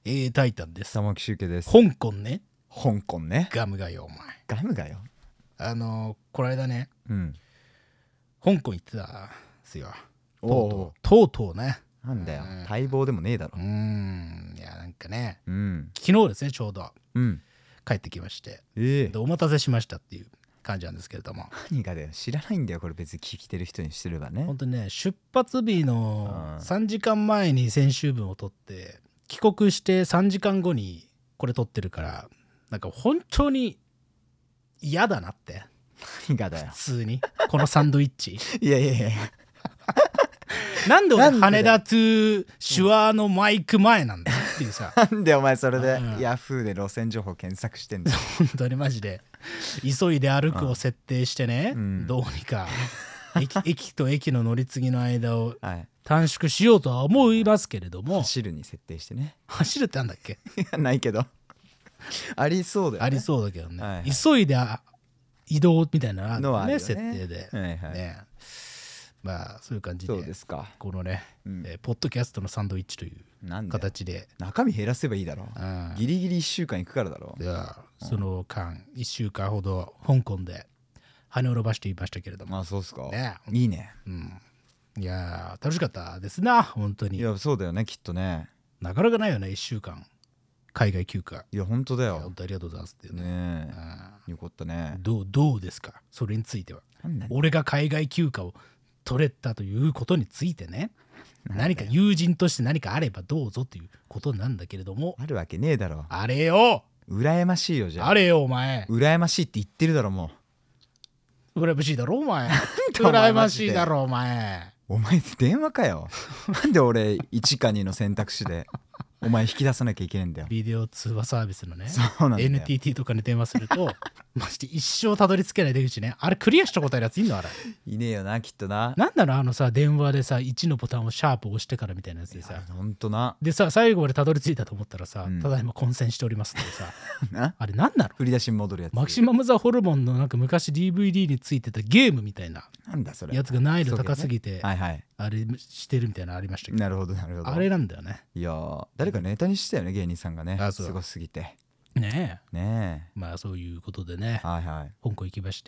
タイタンです。 玉木周家です。 香港ね。 香港ね。 ガムがよお前。 ガムがよ。 この間ね、香港行ってたんですよ。とうとうね。 なんだよ、待望でもねえだろ。 いやなんかね、昨日ですねちょうど、帰ってきまして、でお待たせしましたっていう感じなんですけれども。 何がだよ、知らないんだよこれ。別に聞きてる人にしてればね。 本当にね、出発日の3時間前に先週分を撮って帰国して3時間後にこれ撮ってるから、なんか本当に嫌だなって。 何がだよ普通にこのサンドイッチいやいやいやなんで俺羽田トゥ手話のマイク前なんだっていうさなんでお前それでヤフーで路線情報検索してんだよ。 本当にマジで急いで歩くを設定してね、どうにか駅と駅の乗り継ぎの間を短縮しようとは思いますけれども、 走るに設定してね。 走るってなんだっけ。 いやないけどありそうだよね。 ありそうだけどね、急いで移動みたいなのね、設定で、まあそういう感じで、 そうですか。 このね、ポッドキャストのサンドイッチという形で中身減らせばいいだろう。ギリギリ1週間行くからだろう。 ではその間1週間ほど香港で羽を伸ばしていましたけれども。 そうですか。 いいね。 いや楽しかったですな本当に。 いやそうだよね、きっとね。 なかなかないよね、1週間海外休暇。 いや本当だよ。 本当ありがとうございますってね。よかったね。 どうですかそれについては。俺が海外休暇を取れたということについてね、何か友人として何かあればどうぞということなんだけれども。 あるわけねえだろ。 あれよ、 羨ましいよ。じゃああれよお前。 羨ましいって言ってるだろ。もう羨ましいだろお前羨ましいだろお前。 お前電話かよなんで俺1か2の選択肢でお前引き出さなきゃいけないんだよ。 ビデオ通話サービスのね、 そうなんだよ。 NTT とかに電話するとマジで一生たどり着けない出口ね。あれクリアしたことあるやついんのあれ。 いねえよなきっとな。 なんだろうさ、電話でさ1のボタンをシャープ押してからみたいなやつでさ、 ほんとな。 でさ最後までたどり着いたと思ったらさ、ただいま混戦しておりますってさあれなんなの。 振り出しに戻るやつ。 マキシマム・ザ・ホルモンのなんか昔 DVD についてたゲームみたいなやつが難易度高すぎて、あれしてるみたいなのありましたけど。 なるほどなるほど。 あれなんだよね。 いや誰かネタにしてたよね芸人さんがね。すごすぎてねえ。 まあそういうことでね、香港行きまして、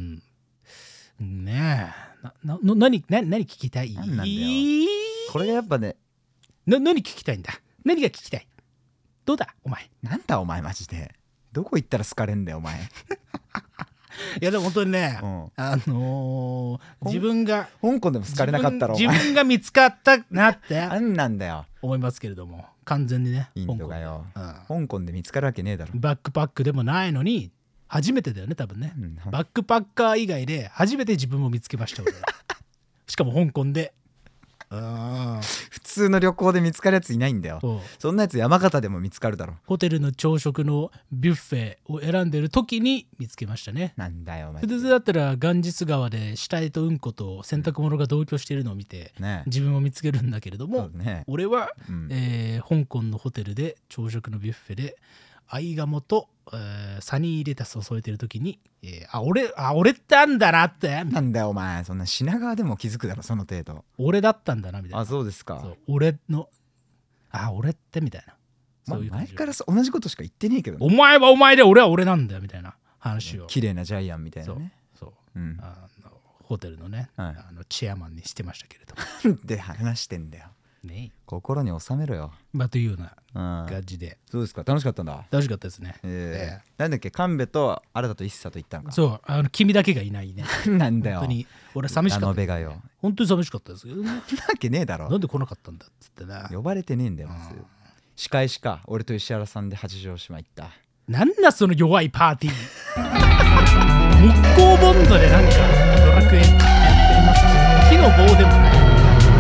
ねえ何聞きたい。 なんだよこれがやっぱね。 何聞きたいんだ。何が聞きたい。どうだお前。 なんだお前マジで。どこ行ったら好かれんだよお前いやでも本当にね、自分が香港でも好かれなかったろ。 自分が見つかったなってなんだよ思いますけれども、完全にねインドがよ、香港で見つかるわけねえだろ。 バックパックでもないのに初めてだよね多分ね、バックパッカー以外で初めて自分を見つけました俺しかも香港で。 普通の旅行で見つかるやついないんだよ。そんなやつ山形でも見つかるだろ。 ホテルの朝食のビュッフェを選んでる時に見つけましたね。 なんだよお前。 普通だったらガンジス川で死体とうんこと洗濯物が同居しているのを見て、自分を見つけるんだけれども、俺は、香港のホテルで朝食のビュッフェでアイガモと、サニーレタスを添えてる時に、俺ってあんだなって。 なんだよお前、そんな品川でも気づくだろその程度。 俺だったんだなみたいな。 そうですか。 そう俺の俺ってみたいな。 そういう前から同じことしか言ってねえけど、 お前はお前で俺は俺なんだよみたいな話を。 綺麗なジャイアンみたいなね。 ホテルのね、チェアマンにしてましたけれども。 で話してんだよね。心に収めろよ。 というような感じで。 そうですか。楽しかったんだ。 楽しかったですね。 なんだっけ、神戸と新田と一茶と行ったのか。 そう君だけがいないね。 なんだよ本当に俺寂しかった。本当に寂しかったですけどね。 なわけねえだろ。 なんで来なかったんだっつってな。 呼ばれてねえんだよまず。司会しか。俺と石原さんで八丈島行った。 なんだその弱いパーティー木工ボンドでなんかドラクエやってますけど、木の棒でもない。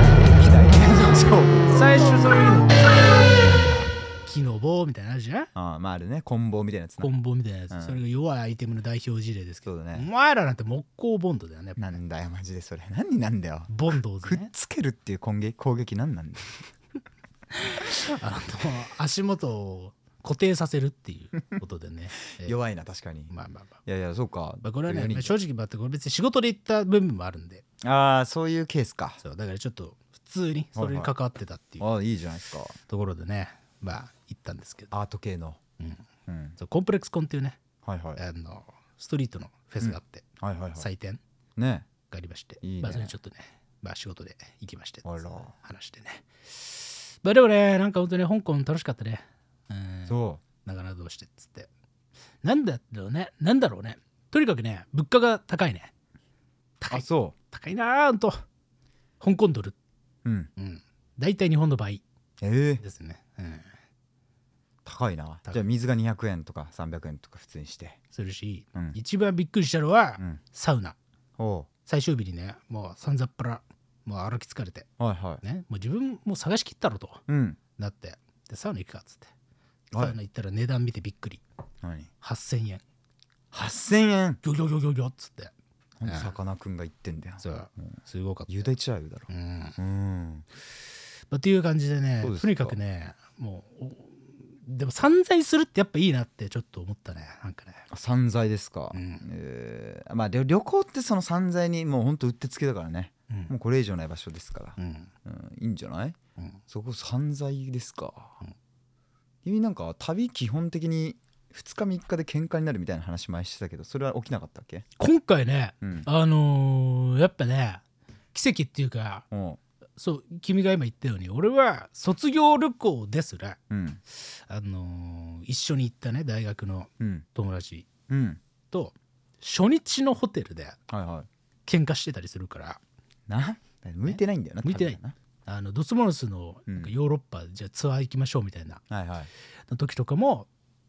最初そういうの木の棒みたいなのあるじゃん。 あるね。棍棒みたいなやつ。 棍棒みたいなやつ、それが弱いアイテムの代表事例ですけど、お前らなんて木工ボンドだよね。 なんだよマジでそれ。何なんだよボンドをくっつけるっていう攻撃何なんだよ足元を固定させるっていうことでね弱いな確かに。いやそうか。 これはね正直これ別に仕事で行った部分もあるんで。 そういうケースか。 そうだからちょっと普通にそれに関わってたっていういいじゃないですか。 ところでね、 まあ行ったんですけど、 アート系の、 そうコンプレックスコンっていうね、 はいはい、 ストリートのフェスがあって、 はいはいはい、 祭典ねがありまして、 いいね、 まあそれちょっとね、まあ仕事で行きまして話してね。まあでもね、なんか本当に香港楽しかったね。 そうなかなかどうしてっつって。なんだろうね。とにかくね、物価が高いね。 あ、そう。 高いなーんと。香港ドル。だいたい日本の倍ですね。 高いな。じゃあ水が200円とか300円とか普通にしてするし、一番びっくりしたのは、サウナ。 お最終日にね、もうさんざっぱらもう歩き疲れて、 はいはいね、もう自分もう探し切ったろと、なってでサウナ行くかっつって、サウナ行ったら値段見てびっくり。 何 ？8000円。 8000円ギョギョギョギョギョっつって。 さかなクンが言ってんだよ。 そうすごかった。 ユダイチャーユだろ。 っていう感じでね、とにかくね、もうでも散財するってやっぱいいなってちょっと思ったね。なんかね。 散財ですか。まあ旅行ってその散財にもうほんとうってつけだからね。もうこれ以上ない場所ですから。いいんじゃない？そこ散財ですか。君なんか旅基本的に2日3日で喧嘩になるみたいな話前してたけど、それは起きなかったっけ？ 今回ね、やっぱね奇跡っていうか、そう君が今言ったように、俺は卒業旅行ですら、一緒に行ったね大学の友達と初日のホテルで喧嘩してたりするから、 向いてないんだよな。 向いてない。ドスモノスのヨーロッパじゃあツアー行きましょうみたいなの時とかも、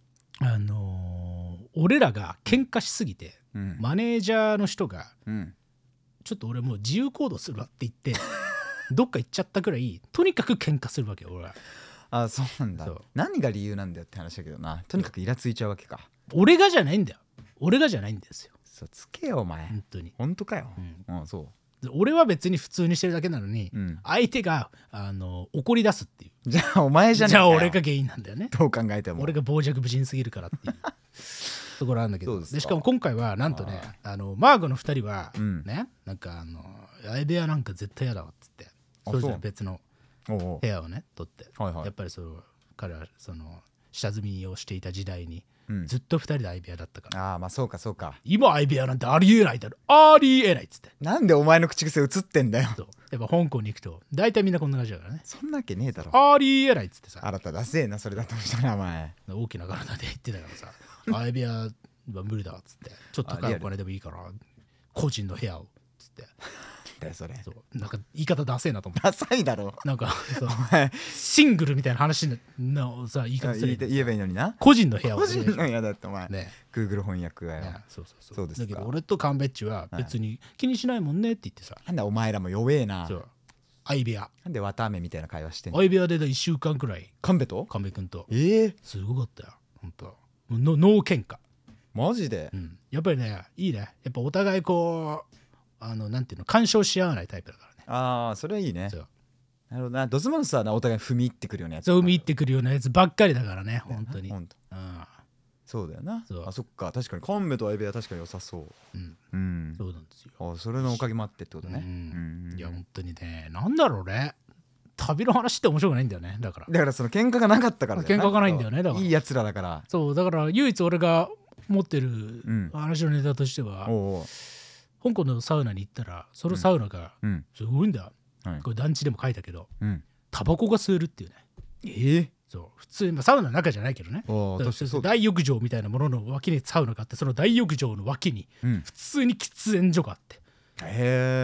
俺らが喧嘩しすぎて、マネージャーの人が、ちょっと俺もう自由行動するわって言ってどっか行っちゃったくらい、とにかく喧嘩するわけよ俺は。 あ、そうなんだ。何が理由なんだよって話だけどな。とにかくイラついちゃうわけか。 俺がじゃないんだよ。俺がじゃないんですよ。 そうつけよお前。 本当に。 本当かよ。そう。 俺は別に普通にしてるだけなのに、相手が怒り出すっていう。 じゃあお前じゃねえかよ。 じゃあ俺が原因なんだよね。 どう考えても俺が傍若無人すぎるからっていうところあるんだけど。でしかも今回はなんとね、マーゴの2人はね、なんか相部屋なんか絶対嫌だわっつって、それぞれ別の部屋をね取って、やっぱり彼はその下積みをしていた時代にずっと2人で相部屋だったから。 ああ、まあそうかそうか。 今相部屋なんてありえないだろ、ありえないっつって。 なんでお前の口癖映ってんだよ。 やっぱ香港に行くと大体みんなこんな感じだからね。 そんなわけねえだろ。 ありえないっつってさ。 新ただせえなそれだとしたらお前。 大きな体で言ってたからさ、相部屋は無理だっつって、ちょっと高いお金でもいいから個人の部屋をっつって。 それなんか言い方ダセえなと思って。 ダサいだろ。 なんかシングルみたいな話のさ言い方する。 言えばいいのにな。 個人の部屋を。 個人の部屋だってお前。Google 翻訳がよ。 そうですか。だけど俺とカンベッチは別に気にしないもんねって言ってさ。 なんだお前らも弱えな。 相部屋。 なんで綿あめみたいな会話してんの。 相部屋で1週間くらい。 カンベと？ カンベ君と。 すごかったよ本当。ノー喧嘩。 マジで？ やっぱりねいいね。やっぱお互いこうなんていうの、干渉し合わないタイプだからね。 ああ、それはいいね。なるほどな。ドスモノスはお互い踏み入ってくるようなやつ。 踏み入ってくるようなやつばっかりだからね、本当に。 そうだよな。あ、そっか。確かにカンベと相部屋確かに良さそう。 そうなんですよ。 それのおかげもあってってことね。 いや本当にね、なんだろうね。旅の話って面白くないんだよね。だからその喧嘩がなかったから。 喧嘩がないんだよね。だからいいやつらだから。 そうだから唯一俺が持ってる話のネタとしては。香港のサウナに行ったら、そのサウナがすごいんだよ。これ団地でも書いたけど、タバコが吸えるっていうね。そう普通サウナの中じゃないけどね。大浴場みたいなものの脇にサウナがあって、その大浴場の脇に普通に喫煙所があって、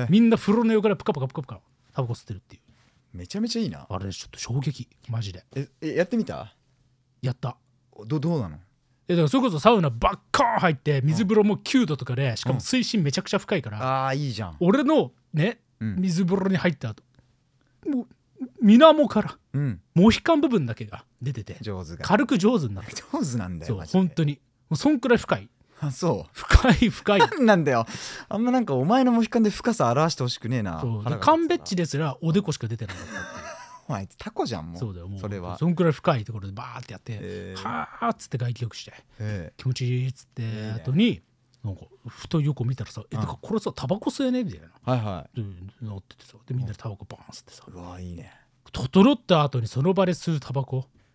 みんな風呂の横からプカプカプカプカタバコ吸ってるっていう。 めちゃめちゃいいな。 あれちょっと衝撃マジで。 やってみた？ やった。 どうなの？ だからそれこそサウナばっかー入って水風呂も9度とかで、しかも水深めちゃくちゃ深いから、 いいじゃん。 俺のね、水風呂に入った後もう水面からモヒカン部分だけが出てて、軽く上手になる。 上手なんだよ。 そう本当にもうそんくらい深い。 あ、そう。 深いなんだよ。あんまなんかお前のモヒカンで深さ表してほしくねえな。 カンベッチですらおでこしか出てなかったっていう。 あいつタコじゃんもう。 そうだよ、もうそれはそんくらい深いところでバーってやって、はーっつって外気浴して、気持ちいいっつって後になんかふと横見たらさ、だからこれさタバコ吸えねえみたいな、なっててさ、でみんなでタバコバーン吸ってさ、 うわいいね。 整った後にその場で吸うタバコ、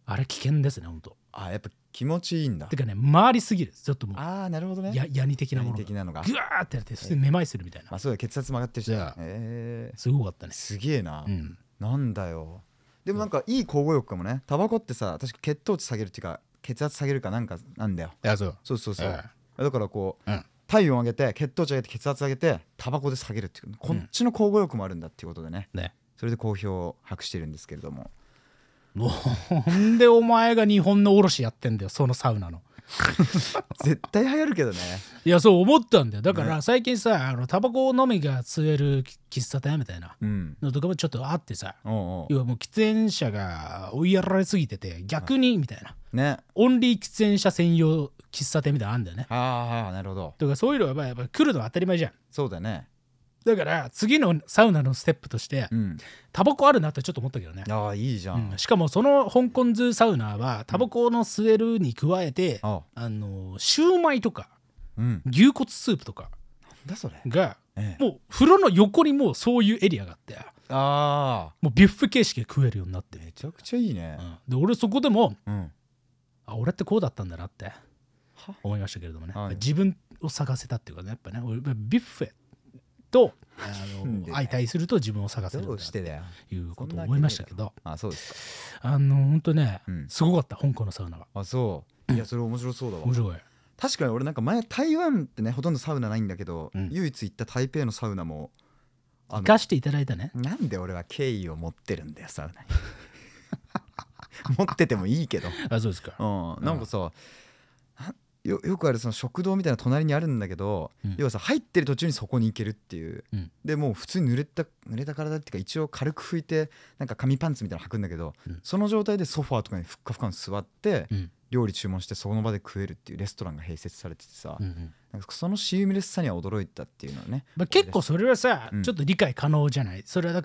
あれ危険ですね本当。 やっぱ気持ちいいんだ。 てかね回りすぎるちょっともう。 なるほどね。 ヤニ的なものがグワーってやってそしてめまいするみたいな。 そうだ血圧曲がってるし。 すごかったね。 すげえな。なんだよ。でもなんかいい交互欲かもね。タバコってさ確か血糖値下げるっていうか血圧下げるかなんかなんだよ。そうだからこう体温上げて血糖値上げて血圧上げてタバコで下げるっていうこっちの交互欲もあるんだっていうことでね。それで好評を博してるんですけれども。 なんでお前が日本の卸やってんだよそのサウナの。 絶対流行るけどね。 いやそう思ったんだよ。だから最近さタバコのみが吸える喫茶店みたいなのとかもちょっとあってさ、要はもう喫煙者が追いやられすぎてて逆にみたいな、オンリー喫煙者専用喫茶店みたいなのあんだよね。 なるほど。 だからそういうのはやっぱ来るのは当たり前じゃん。 そうだね。 だから次のサウナのステップとして、タバコあるなってちょっと思ったけどね。 いいじゃん、 しかもその香港ズーサウナはタバコの吸えるに加えて、シューマイとか、牛骨スープとかが、もう風呂の横にもうそういうエリアがあって、もうビュッフェ形式で食えるようになって、 めちゃくちゃいいね。 で俺そこでも、俺ってこうだったんだなって思いましたけれどもね、自分を探せたっていうかね、やっぱね俺ビュッフェと相対すると自分を探せるんだっていうことを思いましたけど、 そうですか。本当ね、すごかった香港のサウナは。 そう。いやそれ面白そうだわ。 面白い。 確かに俺なんか前台湾ってねほとんどサウナないんだけど、唯一行った台北のサウナも行かしていただいたね。 なんで俺は敬意を持ってるんだよサウナに。持っててもいいけど。 そうですか。 なんかさよくあるその食堂みたいな隣にあるんだけど、要はさ入ってる途中にそこに行けるっていう、でもう普通に濡れた体っていうか一応軽く拭いてなんか紙パンツみたいなの履くんだけど、その状態でソファーとかにふっかふかに座って、料理注文してその場で食えるっていうレストランが併設されててさ、なんかそのシームレスさには驚いたっていうのはね。 結構それはさ、ちょっと理解可能じゃない。それはだから、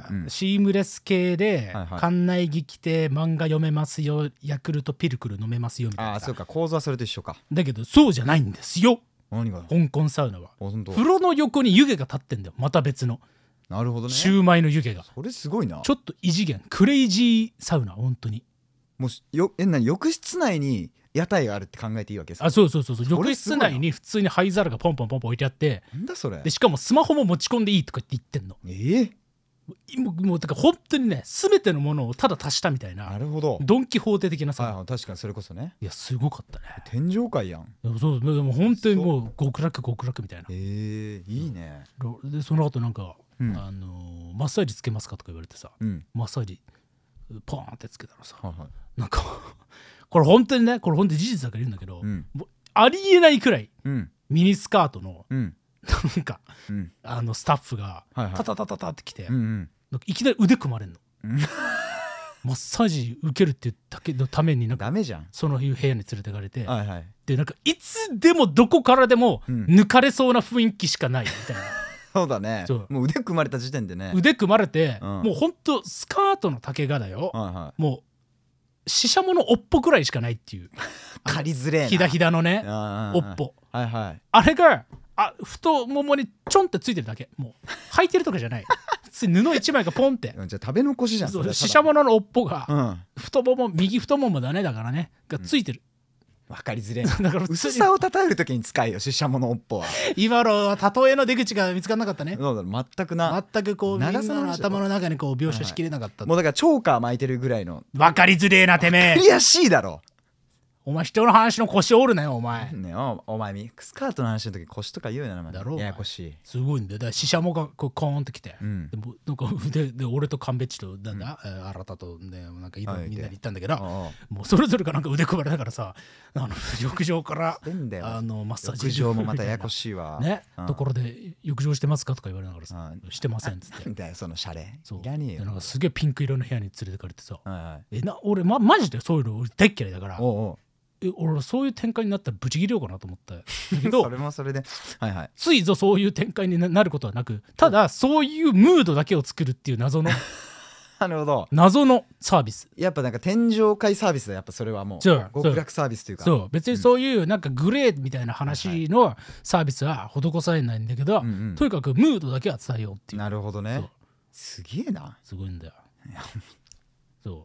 シームレス系で、館内着着て漫画読めますよ、ヤクルトピルクル飲めますよみたいな。 そうか構造はそれと一緒か。 だけどそうじゃないんですよ。 何が？ 香港サウナは風呂の横に湯気が立ってんだよ。また別の。 なるほどね。 シューマイの湯気が。 それすごいな。 ちょっと異次元クレイジーサウナ本当に。 もう浴室内に屋台があるって考えていいわけですか？ そう浴室内に普通に灰皿がポンポンポンポン置いてあって、 なんだそれでしかもスマホも持ち込んでいいとか言ってんの。もうだから本当にね全てのものをただ足したみたいな。 なるほど。 ドン・キホーテ的なさ。 確かにそれこそね。 いやすごかったね。 天上界やん。 そうでも本当にもう極楽みたいな。 いいね。 でその後なんか、マッサージつけますかとか言われてさ、マッサージポーンってつけたらさ、なんかこれ本当に事実だから言うんだけど、ありえないくらい、ミニスカートの、なんか、スタッフがタタタタタって来て、いきなり腕組まれんの。マッサージ受けるっていうだけのためになんかダメじゃん。 そのいう部屋に連れてかれて、でなんかいつでもどこからでも抜かれそうな雰囲気しかないみたいな。 そうだね。もう腕組まれた時点でね。 腕組まれて、もうほんとスカートの丈がだよ、もうシシャモのおっぽくらいしかないっていう。 借りづれえな。 ひだひだのねおっぽ、あれが太ももにちょんってついてるだけ。もう履いてるとかじゃない。普通に布一枚がポンって。 じゃあ食べ残しじゃん。 シシャモのおっぽが、太もも右太ももだねだからねがついてる。 分かりづれえな。だから薄さをたたえるときに使えよシシャモのおっぽは。 今の例えの出口が見つからなかったね。 全くな。 全くこうみんなの頭の中にこう描写しきれなかった。 もうだからチョーカー巻いてるぐらいの。 分かりづれえなてめえ。 悔しいだろ。 お前人の話の腰折るなよお前。 お前スカートの話の時腰とか言うな。 だろう。 ややこしい。 すごいんだよ。だからシシャモがこうコーンってきて、でもなんかで俺とカンベッチとなんだ、新田とねなんかみんなで行ったんだけど、もうそれぞれがなんか腕組まれながらさ、浴場からマッサージ。 浴場もまたややこしいわ。 ね、ところで浴場してますかとか言われながらさ、してませんっつって。 なんだよそのシャレ。 いらねえよ。 なんかすげえピンク色の部屋に連れてかれてさ、俺マジでそういうの俺大っ嫌いだから。俺そういう展開になったらブチギレようかなと思ったけどそれもそれで、 ついぞそういう展開になることはなく、ただそういうムードだけを作るっていう謎のなるほど、 謎のサービス。 やっぱなんか天上界サービスだ。やっぱそれはもう極楽サービスというか、 そう別にそういうなんかグレーみたいな話のサービスは施されないんだけど、とにかくムードだけは伝えようっていう。 なるほどね。すげえな。 すごいんだよ。そう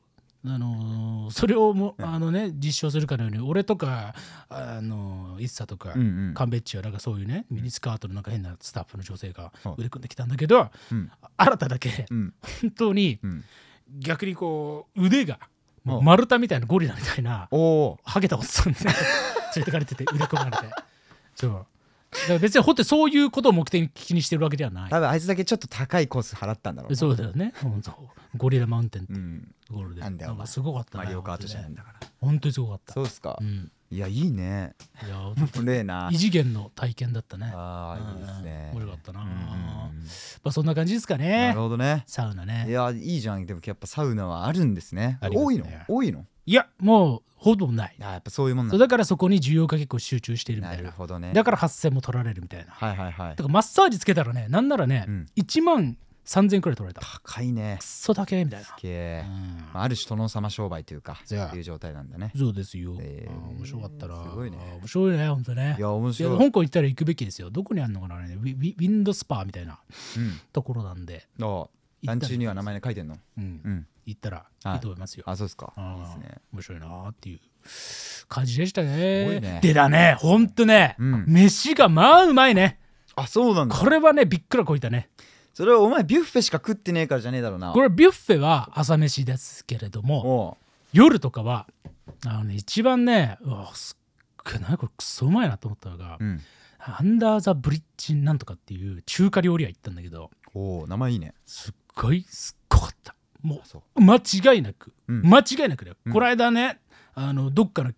それをも実証するかのように俺とかイッサとかカンベッチはなんかそういうねミニスカートのなんか変なスタッフの女性が腕組んできたんだけど、新ただけ本当に逆にこう腕が丸太みたいなゴリラみたいなハゲたおっさんで連れてかれてて腕組まれてそうだから別にほってそういうことを目的にしてるわけではない。 多分あいつだけちょっと高いコース払ったんだろう。 そうだよね。本当ゴリラマウンテンってところで、 なんだよお前、 すごかったね。 マリオカートじゃないんだから本当にすごかった。 そうですか、いやいいね。 いや例な異次元の体験だったね。 ああいいですね。 面白かったな。まあそんな感じですかね。 なるほどね。 サウナね。 いやいいじゃん。でもやっぱサウナはあるんですね。多いの？多いの？ いやもうほぼない。 やっぱそういうもんなんだ。 だからそこに需要が結構集中しているみたいな。 なるほどね。 だから8000も取られるみたいな。 はいはいはい。 だからマッサージつけたらね、なんならね、1万3000くらい取られた。 高いね。 くそだけみたいな。 ある種殿様商売というかっていう状態なんだね。 そうですよ。面白かったな。 すごいね。 面白いね本当ね。 いや面白い。 香港行ったら行くべきですよ。どこにあるのかなね。ウィンドスパーみたいなところなんで。 団地には名前で書いてんの？ 行ったらいいと思いますよ。 あそうですか。 面白いなっていう感じでしたね。でだね、ほんとね、飯がまあうまいね。 あそうなんだ。 これはねびっくらこいたね。 それはお前ビュッフェしか食ってねえからじゃねえだろうな。 これビュッフェは朝飯ですけれども、夜とかは一番ね、うわすっげえなこれくそうまいなと思ったのが、アンダーザブリッジなんとかっていう中華料理屋行ったんだけど、 名前いいね。 すっごかった。もう間違いなくだよ。この間ねどっかの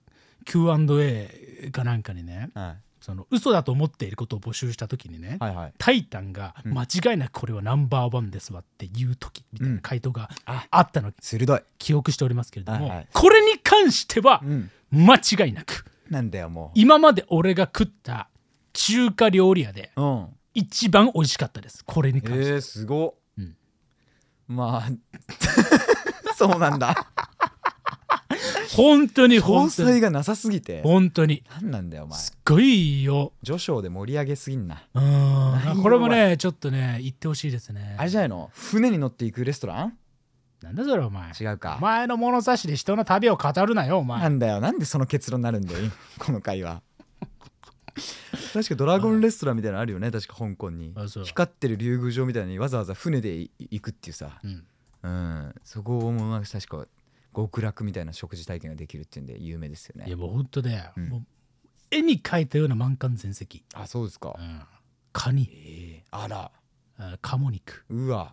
Q&A かなんかにね、その嘘だと思っていることを募集した時にね、タイタンが間違いなくこれはナンバーワンですわっていう時みたいな回答があったの、 鋭い記憶しておりますけれども、これに関しては間違いなく、 なんだよもう今まで俺が食った中華料理屋で一番美味しかったです。これに関して。 すごっ。まあそうなんだ。 本当に詳細がなさすぎて本当になんなんだよお前。 すっごいよ。 序章で盛り上げすぎんな。 これもねちょっとね言ってほしいですね。 あれじゃないの？船に乗っていくレストラン？ なんだそれお前。 違うか。 お前の物差しで人の旅を語るなよお前。 なんだよ、なんでその結論になるんだよこの回は。確かドラゴンレストランみたいなのあるよね。確か香港に光ってる竜宮城みたいにわざわざ船で行くっていうさ、そこもなんか確か極楽みたいな食事体験ができるっていうんで有名ですよね。 いやもうほんとね、もう絵に描いたような満漢全席。 あそうですか。 カニ、 あら鴨肉、 うわ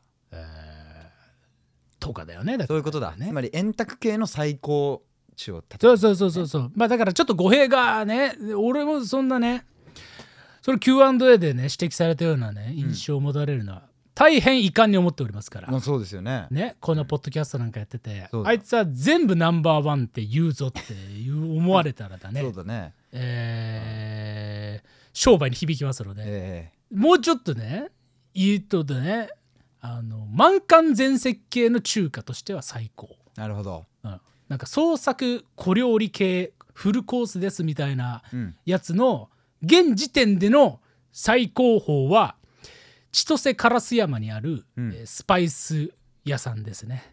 とかだよね。 そういうことだね。つまり円卓系の最高値をそうまあだからちょっと語弊がね、俺もそんなねそれ Q&A でね指摘されたようなね印象を持たれるのは大変遺憾に思っておりますから。 そうですよね。 このポッドキャストなんかやってて、あいつは全部ナンバーワンって言うぞって思われたらだね。 そうだね。 商売に響きますので、もうちょっとね言うとね満漢全席系の中華としては最高。 なるほど。 なんか創作小料理系フルコースですみたいなやつの現時点での最高峰は千歳烏山にある、スパイス屋さんですね。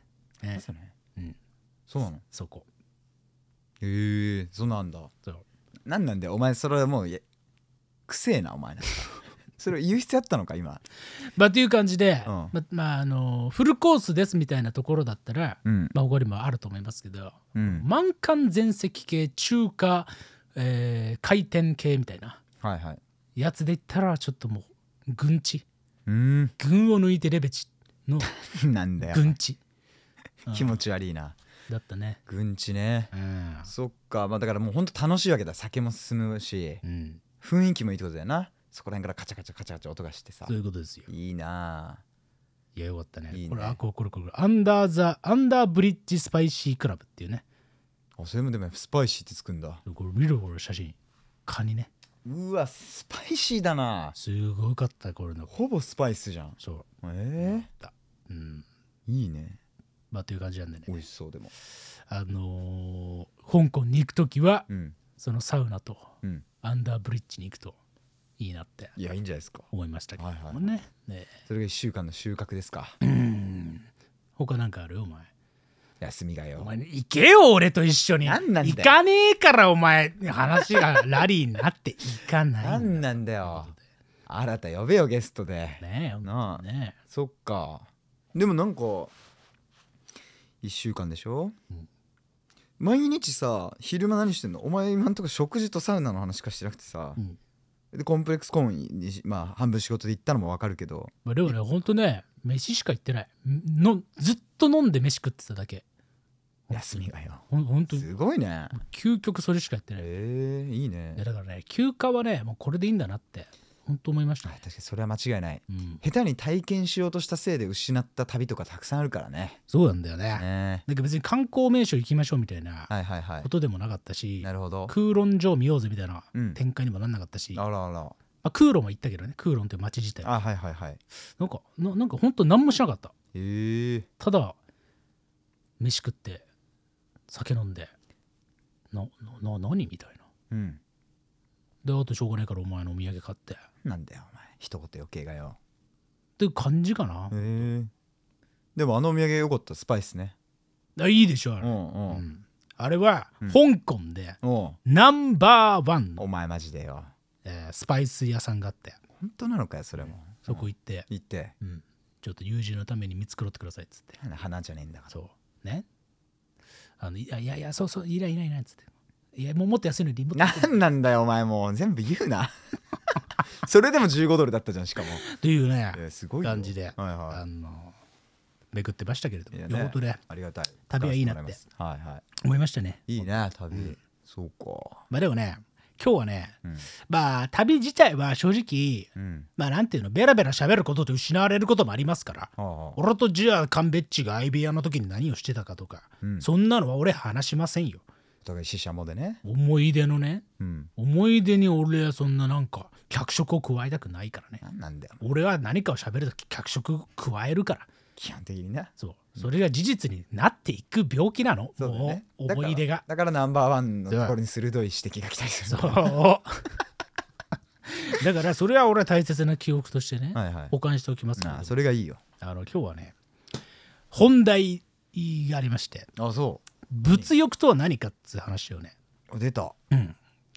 そうなの？ そこ。 そうなんだ。なんなんだよお前。それはもうくせえなお前なんか。それ言う必要あったのか今。 っていう感じで、フルコースですみたいなところだったら、他にもあると思いますけど、満漢全席系中華、回転系みたいなやつで言ったらちょっともう軍地、群を抜いてレベチのなんだよ軍地気持ち悪いな。 だったね。 軍地ね。そっか。だからもうほんと楽しいわけだ。酒も進むし、雰囲気もいいってことだよな。そこら辺からカチャカチャカチャカチャ音がしてさ。 そういうことですよ。 いいな。 いやよかったね。これアンダーブリッジスパイシークラブっていうね。 それもでもスパイシーってつくんだ。 これ見ろこれ写真。カニね。 うわスパイシーだな。 すごかったこれの。 ほぼスパイスじゃん。 そう。 いいね。 という感じなんでね。 美味しそうでも。 香港に行くときは、そのサウナと、アンダーブリッジに行くといいなって。 いやいいんじゃないですか。 思いましたけどもね。 それが1週間の収穫ですか。 他なんかあるよお前。 休みがよ。 お前行けよ俺と一緒に。 なんなんだよ。 行かねえからお前話がラリーになっていかない。 なんなんだよ。新た呼べよゲストで。 ねえなあ。 ねえ。 そっか。でもなんか1週間でしょ、毎日さ昼間何してんの？お前今んとこ食事とサウナの話しかしてなくてさ、でコンプレックスコーンにまあ半分仕事で行ったのも分かるけど、 でもねほんとね飯しか行ってないの。ずっと飲んで飯食ってただけ。 休みがよ。 ほんとすごいね。 究極それしかやってない。 いいね。 だからね休暇はねもうこれでいいんだなって本当思いました、ね。 確かにそれは間違いない、下手に体験しようとしたせいで失った旅とかたくさんあるからね。 そうなんだよね。だから別に観光名所行きましょうみたいなことでもなかったし、 なるほど。 空論城見ようぜみたいな展開にもなんなかったし、 あらあら、 空論も行ったけどね。空論っていう街自体。 はいはいはい。 なんか本当何もしなかった。ただ飯食って酒飲んで何みたいな。であとしょうがないからお前のお土産買って。 なんだよお前一言余計がよって感じかな。 でもあのお土産よかった。スパイスね。 いいでしょあれ。あれは香港でナンバーワンのお前マジでよスパイス屋さんがあって。 本当なのかよそれも。 そこ行ってちょっと友人のために見繕ってくださいっつって。 花じゃねえんだから。 そうね。いやそういらないっつって。いやもうもっと安いのに。 なんなんだよお前もう全部言うなそれでも$15だったじゃんしかも。 っていうねすごい感じで巡ってましたけれども、 本当ねありがたい。 旅はいいなって思いましたね。 いいね旅。そうか。 まあでもね今日はねまあ旅自体は正直まあなんていうのベラベラ喋ることで失われることもありますから、俺とじゃあカンベッチが相部屋の時に何をしてたかとかそんなのは俺話しませんよ。 お互い死者もでね。 思い出のね思い出に俺はそんななんか脚色を加えたくないからね。 なんだよ俺は何かを喋るとき脚色加えるから。 基本的にね。 それが事実になっていく病気なの。もう思い出がだからナンバーワンのところに鋭い指摘が来たりする。 だからそれは俺は大切な記憶としてね保管しておきますけど。 それがいいよ。 今日はね本題がありまして。物欲とは何かっていう話をね出た。 考える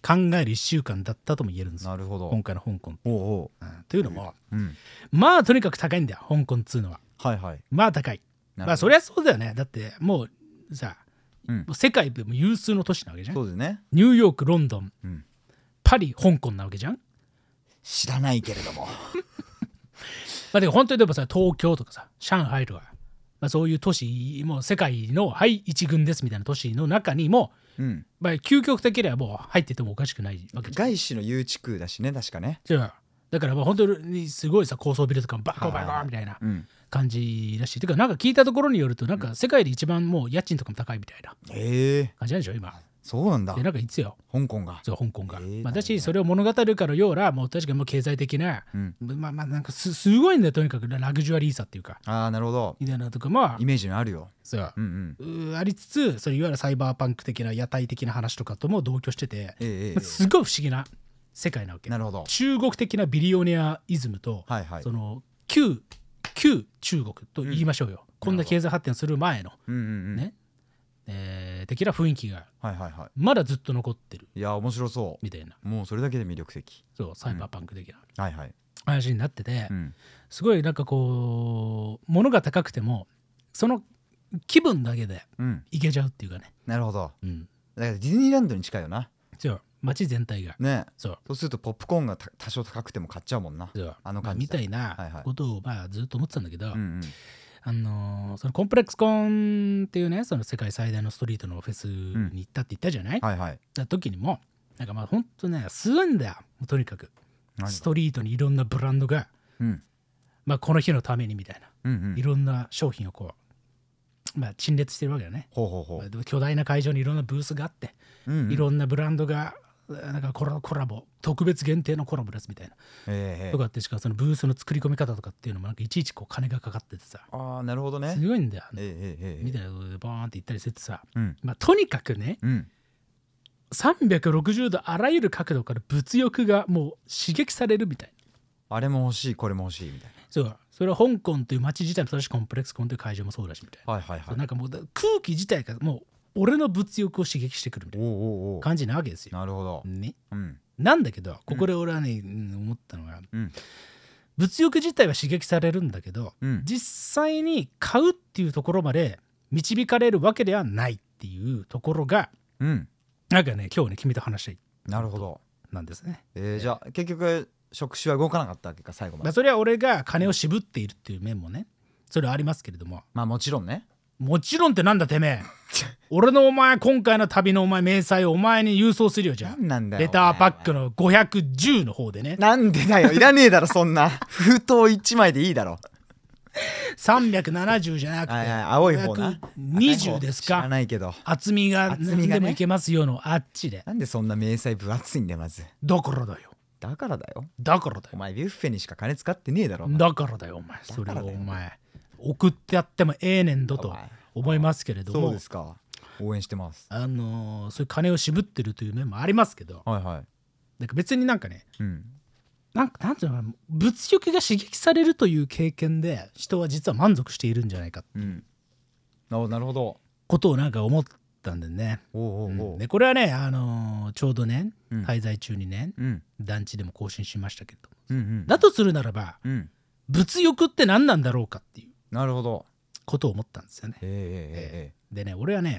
1週間だったとも言えるんですよ。 なるほど。 今回の香港というのもまあとにかく高いんだよ香港っつうのは。まあ高い。まあそりゃそうだよね。だってもうさ世界でも有数の都市なわけじゃん。 そうですね。 ニューヨークロンドンパリ香港なわけじゃん。 知らないけれどもまあでも本当にでもさ東京とかさ上海とかそういう都市も世界の一軍ですみたいな都市の中にもまあ究極的にはもう入っててもおかしくないわけじゃん。 外資の誘致区だしね確かね。 だから本当にすごいさ高層ビルとかバカバカみたいな感じらしい。てかなんか聞いたところによるとなんか世界で一番もう家賃とかも高いみたいな感じなんでしょ今。 そうなんだ。 でなんかいつよ香港が。 そう香港が。だしそれを物語るからようらもう確かにもう経済的なまあなんかすごいんだよとにかくラグジュアリーさっていうか。 なるほど。 みたいなとかまあイメージがあるよ。 そうありつつそれいわゆるサイバーパンク的な屋台的な話とかとも同居しててすごい不思議な世界なわけ。 なるほど。 中国的なビリオネアイズムとその旧中国と言いましょうよ。こんな経済発展する前のね的な雰囲気がまだずっと残ってる。 いや面白そうみたいな。 もうそれだけで魅力的。 そうサイバーパンク的なはい話になっててすごいなんかこう物が高くてもその気分だけでいけちゃうっていうかね。 なるほど。だからディズニーランドに近いよな。 そう街全体がね。そうするとポップコーンが多少高くても買っちゃうもんな。あの感じみたいなことをまあずっと思ってたんだけどそのコンプレックスコンっていうねその世界最大のストリートのフェスに行ったって言ったじゃない。だ時にもなんかまあほんとねすごいんだよとにかくストリートにいろんなブランドがまあこの日のためにみたいないろんな商品をこうまあ陳列してるわけだね。巨大な会場にいろんなブースがあっていろんなブランドがなんかコラボ特別限定のコラボですみたいなとかってしかそのブースの作り込み方とかっていうのもなんかいちいちこう金がかかっててさ。 なるほどね。 すごいんだよみたいなことでバーンって言ったりしててさまあとにかくね360度あらゆる角度から物欲がもう刺激されるみたいあれも欲しいこれも欲しいみたいな。 そうそれは香港という街自体もそうだしコンプレックスコンという会場もそうだしみたいな、 はいはいはい、 なんかもう空気自体がもう俺の物欲を刺激してくるみたいな感じなわけですよ。 なるほど、 ね、 うん、 なんだけどここで俺はね、思ったのが、物欲自体は刺激されるんだけど、実際に買うっていうところまで導かれるわけではないっていうところが、なんかね今日ね君と話したい。 なるほどなんですね。 じゃあ結局触手は動かなかったわけか最後まで。 それは俺が金を渋っているっていう面もねそれはありますけれども、 まあもちろんね。 もちろんってなんだてめえ俺のお前今回の旅のお前明細をお前に郵送するよ。じゃあなんだよレターパックの510の方でね。 なんでだよいらねえだろそんな封筒1枚でいいだろ 370じゃなくて青い方な 520ですか。 知らないけど厚みが何でもいけますよのあっちで。 なんでそんな明細分厚いんだよまず。 だからだよだからだよだからだよお前ビュッフェにしか金使ってねえだろ。 だからだよお前それをお前送ってやってもええねんどと思いますけれども。 そうですか応援してます。 そういう金を渋ってるという面もありますけど、 はいはい、 なんか別になんかね、なんていうのかな物欲が刺激されるという経験で人は実は満足しているんじゃないかっていうなるほどことをなんか思ったんでね。でこれはね、ちょうどね、滞在中にね、団地でも更新しましたけど、だとするならば、物欲って何なんだろうかっていうなるほどことを思ったんですよね。でね俺はね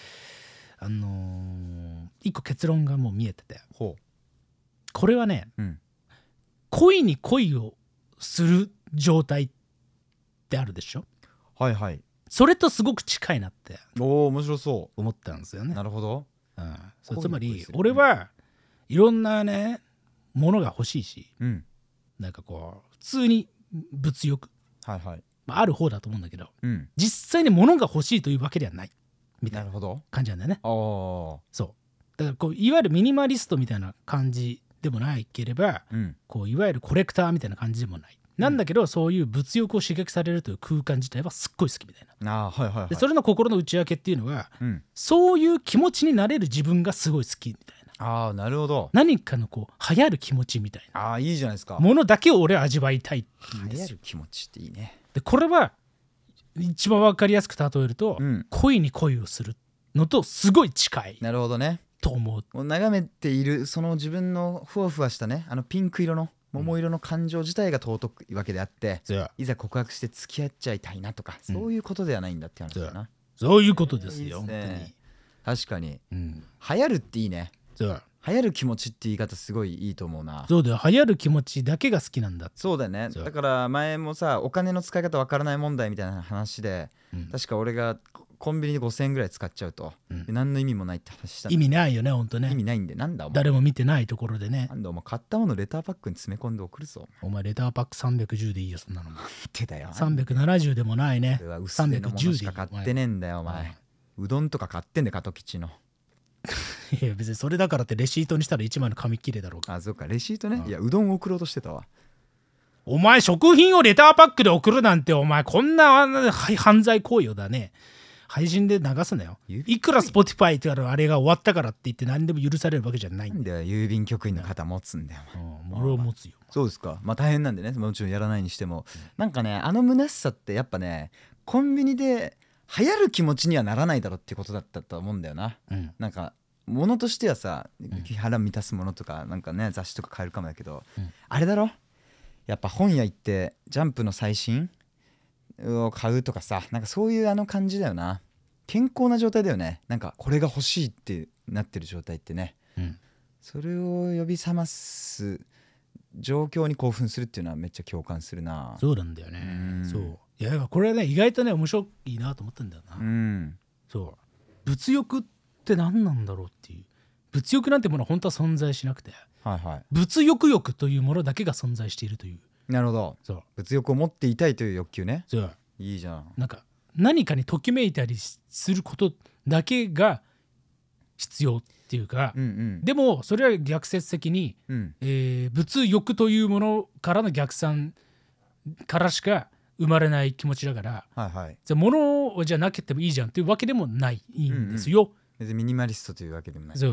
一個結論がもう見えてて、これはね、恋に恋をする状態ってあるでしょ。 はいはい。 それとすごく近いなって面白そう思ったんですよね。 なるほど、 つまり俺はいろんなねものが欲しいし、なんかこう普通に物欲、ある方だと思うんだけど、実際に物が欲しいというわけではないみたいな感じなんだよね。そうだからこういわゆるミニマリストみたいな感じでもないければ、こういわゆるコレクターみたいな感じでもない、なんだけどそういう物欲を刺激されるという空間自体はすっごい好きみたいな。でそれの心の内訳っていうのは、そういう気持ちになれる自分がすごい好きみたいな。 なるほど。 何かのこう流行る気持ちみたいな。 いいじゃないですか。 ものだけを俺は味わいたいっていうんですよ。 流行る気持ちっていいね。 でこれは一番分かりやすく例えると、恋に恋をするのとすごい近い。 なるほどね。 と思う。 もう眺めているその自分のふわふわしたねピンク色の桃色の感情自体が尊いわけであって、いざ告白して付き合っちゃいたいなとか、そういうことではないんだって話だな。 そういうことですよ。 いいですね、 本当に確かに、流行るっていいね。流行る気持ちって言い方すごいいいと思うな。 そうだよ、流行る気持ちだけが好きなんだ。 そうだよね。だから前もさお金の使い方わからない問題みたいな話で、確か俺がコンビニで5000円ぐらい使っちゃうと、何の意味もないって話した。 意味ないよね本当ね。 意味ないんでなんだお前。 誰も見てないところでね。 なんだお前買ったものレターパックに詰め込んで送るぞ。 お前レターパック310でいいよそんなのも。 手だよ。 370でもないね。 俺は薄手のものしか買ってねえんだよお前。うどんとか買ってんで加藤吉の。 いや別にそれだからってレシートにしたら1枚の紙切れだろうか。 そうかレシートね。いやうどん送ろうとしてたわ。 お前食品をレターパックで送るなんてお前こんな犯罪行為だね。配信で流すなよ。いくら Spotify ってあれが終わったからって言って何でも許されるわけじゃないんだよ。 郵便局員の方持つんだよ。 俺を持つよ。 そうですか。大変なんでねもちろんやらないにしても、なんかね虚しさってやっぱねコンビニで流行る気持ちにはならないだろうってことだったと思うんだよな。なんか物としてはさ、腹満たすものとかなんかね雑誌とか買えるかもだけど、あれだろやっぱ本屋行ってジャンプの最新を買うとかさ、なんかそういう感じだよな。健康な状態だよね。なんかこれが欲しいってなってる状態ってね、それを呼び覚ます状況に興奮するっていうのはめっちゃ共感するな。 そうなんだよね。そういやこれはね意外とね面白いなと思ったんだよな。そう物欲って何なんだろうっていう。物欲なんてものは本当は存在しなくて、物欲欲というものだけが存在しているという。 なるほど。そう物欲を持っていたいという欲求ね。 そういいじゃん。 なんか何かにときめいたりすることだけが必要っていうか、でもそれは逆説的に、物欲というものからの逆算からしか生まれない気持ちだから、じゃあ物じゃなくてもいいじゃんっていうわけでもないんですよ。 別にミニマリストというわけでもない。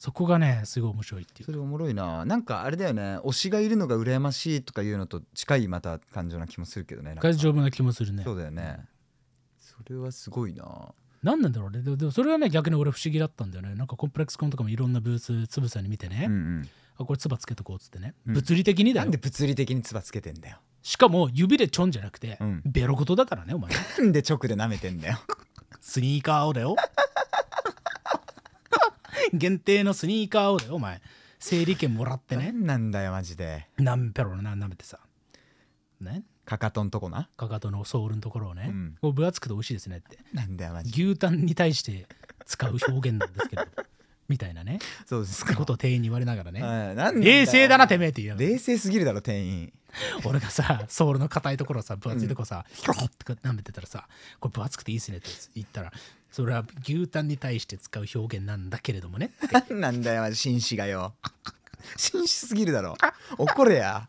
そこがねすごい面白いっていう。 それおもろいな。なんかあれだよね、推しがいるのが羨ましいとかいうのと近いまた感情な気もするけどね。 感情な気もするね。 そうだよね。それはすごいな。 何なんだろうね。でもそれはね逆に俺不思議だったんだよね。なんかコンプレックスコンとかもいろんなブースつぶさに見てね、あこれつばつけとこうっつってね、物理的にだよ。 なんで物理的につばつけてんだよ。 しかも指でちょんじゃなくて、ベロごとだからねお前。 なんで直で舐めてんだよ。 スニーカーをだよ。限定のスニーカーをだよお前。整理券もらってね。 なんだよマジで。 ペロな舐めてさね。 かかとんとこな。 かかとのソールのところをね、こう分厚くて美味しいですねって。 なんだよマジで。 牛タンに対して使う表現なんですけどみたいなね。 そうですか。 ことを店員に言われながらね、 なん冷静だなてめえって言う。 冷静すぎるだろ店員。 俺がさソールの硬いところさ分厚いところさヒョッとか舐めてたらさ、これ分厚くていいっすねって言ったら、それは牛タンに対して使う表現なんだけれどもね。 なんだよマジ紳士がよ。紳士すぎるだろ。怒れや。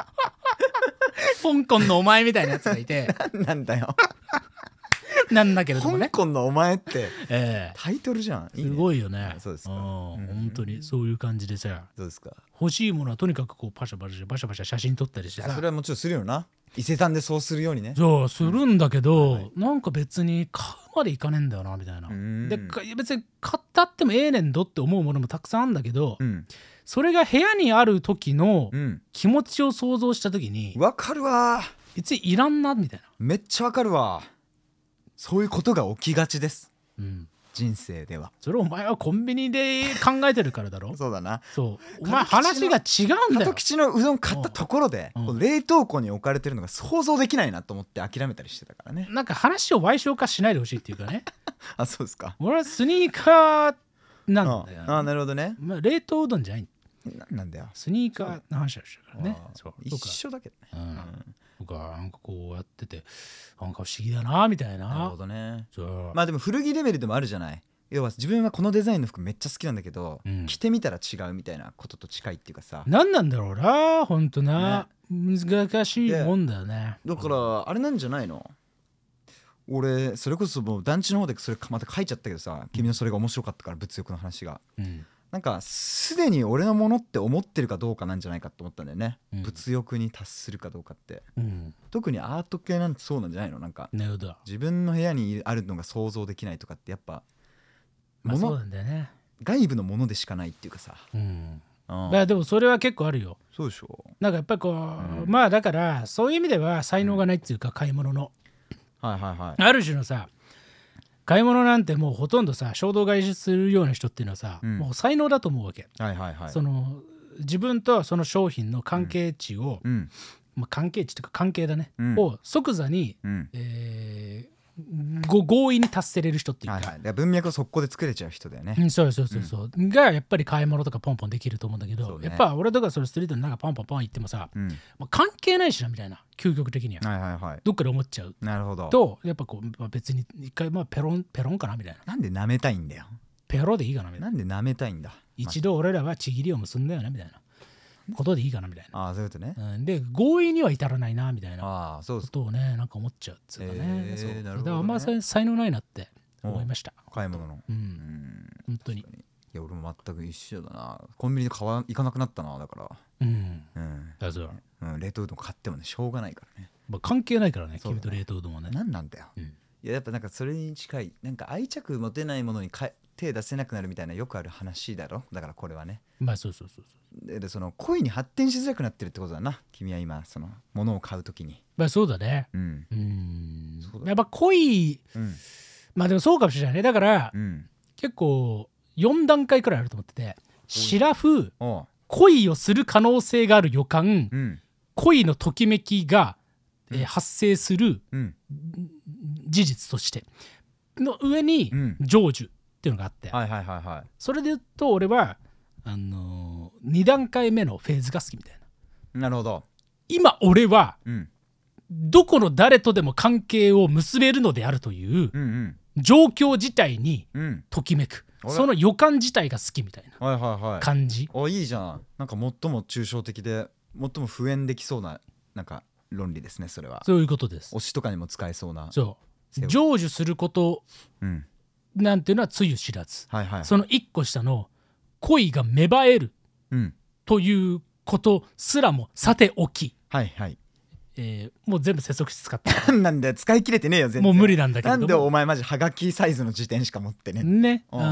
香港のお前みたいなやつがいてなんだよ。 なんだけれどもね。 香港のお前ってタイトルじゃん。 すごいよね。 そうですか。 本当にそういう感じでさ。 そうですか。 欲しいものはとにかくこうパシャパシャ写真撮ったりしてさ。 それはもちろんするよな。伊勢丹でそうするようにね。 そうするんだけど、なんか別に買うまでいかねえんだよなみたいな。で別に買ったってもええねんどって思うものもたくさんあるんだけど、それが部屋にある時の気持ちを想像した時に、 わかるわ。 別にいらんなみたいな。 めっちゃわかるわ。そういうことが起きがちです、人生では。 それお前はコンビニで考えてるからだろ。 そうだな。 そうお前話が違うんだよ。 加藤吉のうどん買ったところで、冷凍庫に置かれてるのが想像できないなと思って諦めたりしてたからね。 なんか話を歪小化しないでほしいっていうかね。 あ、そうですか。 俺はスニーカーなんだよ。 あ、なるほどね。 冷凍うどんじゃない。 なんだよ。 スニーカーの話をしてるからね。 一緒だけどね。 僕はなんかこうやっててなんか不思議だなみたいな。 なるほどね。まあでも古着レベルでもあるじゃない。要は自分はこのデザインの服めっちゃ好きなんだけど、着てみたら違うみたいなことと近いっていうかさ。 何なんだろうなほんとな、難しいもんだよね。 だからあれなんじゃないの。俺それこそもう団地の方でそれまた書いちゃったけどさ、君のそれが面白かったから物欲の話が、なんかすでに俺のものって思ってるかどうかなんじゃないかと思ったんだよね、物欲に達するかどうかって、特にアート系なんてそうなんじゃないの。なんか自分の部屋にあるのが想像できないとかってやっぱそうなんだよね。 外部のものでしかないっていうかさ、 でもそれは結構あるよ。 そうでしょ。 なんかやっぱりこう、まあだからそういう意味では才能がないっていうか、買い物のある種のさ、買い物なんてもうほとんどさ衝動買いするような人っていうのはさ、もう才能だと思うわけ。その自分とその商品の関係値を、関係値というか関係だね、を即座に、合意に達せれる人っていうか、 文脈を速攻で作れちゃう人だよね。 そうがやっぱり買い物とかポンポンできると思うんだけど、やっぱ俺とかそれストリートでなんかポンポンポン行ってもさ、関係ないしなみたいな、究極的にはどっかで思っちゃう。 なるほど。 とやっぱこう、別に一回ペロンかなみたいな。 なんで舐めたいんだよ。 ペロでいいかなみたいな。 なんで舐めたいんだ。 一度俺らはちぎりを結んだよねみたいなことでいいかなみたいな。 そういうことね。 で合意には至らないなみたいなことをね、なんか思っちゃうっつうかね。だからあんま才能ないなって思いました、 買い物の。 本当に。 いや俺も全く一緒だな。コンビニで行かなくなったな。だから冷凍うどん買ってもねしょうがないからね。 関係ないからね、君と冷凍うどんはね。 なんなんだよ。いややっぱなんかそれに近い、なんか愛着持てないものに手出せなくなるみたいなよくある話だろ。だからこれはね、 そうでその恋に発展しづらくなってるってことだな、君は今その物を買うときに。 そうだね。やっぱ恋、でもそうかもしれないね。だから、結構4段階くらいあると思ってて、シラフ、恋をする可能性がある予感、恋のときめきが、発生する、事実としての上に、成就っていうのがあって、それで言うと俺は2段階目のフェーズが好きみたいな。 なるほど。 今俺は、どこの誰とでも関係を結べるのであるという状況自体にときめく、その予感自体が好きみたいな感じ。 いいじゃん。なんか最も抽象的で最も普遍できそうななんか論理ですね。それはそういうことです。 推しとかにも使えそうな。 成就することなんていうのはつゆ知らず、その一個下の恋が芽生えるうんということすらもさておき、 はいはいもう全部接続詞使ってなんで使い切れてねえよ全然もう無理なんだけれども、 なんでお前マジはがきサイズの辞典しか持ってねね、 うん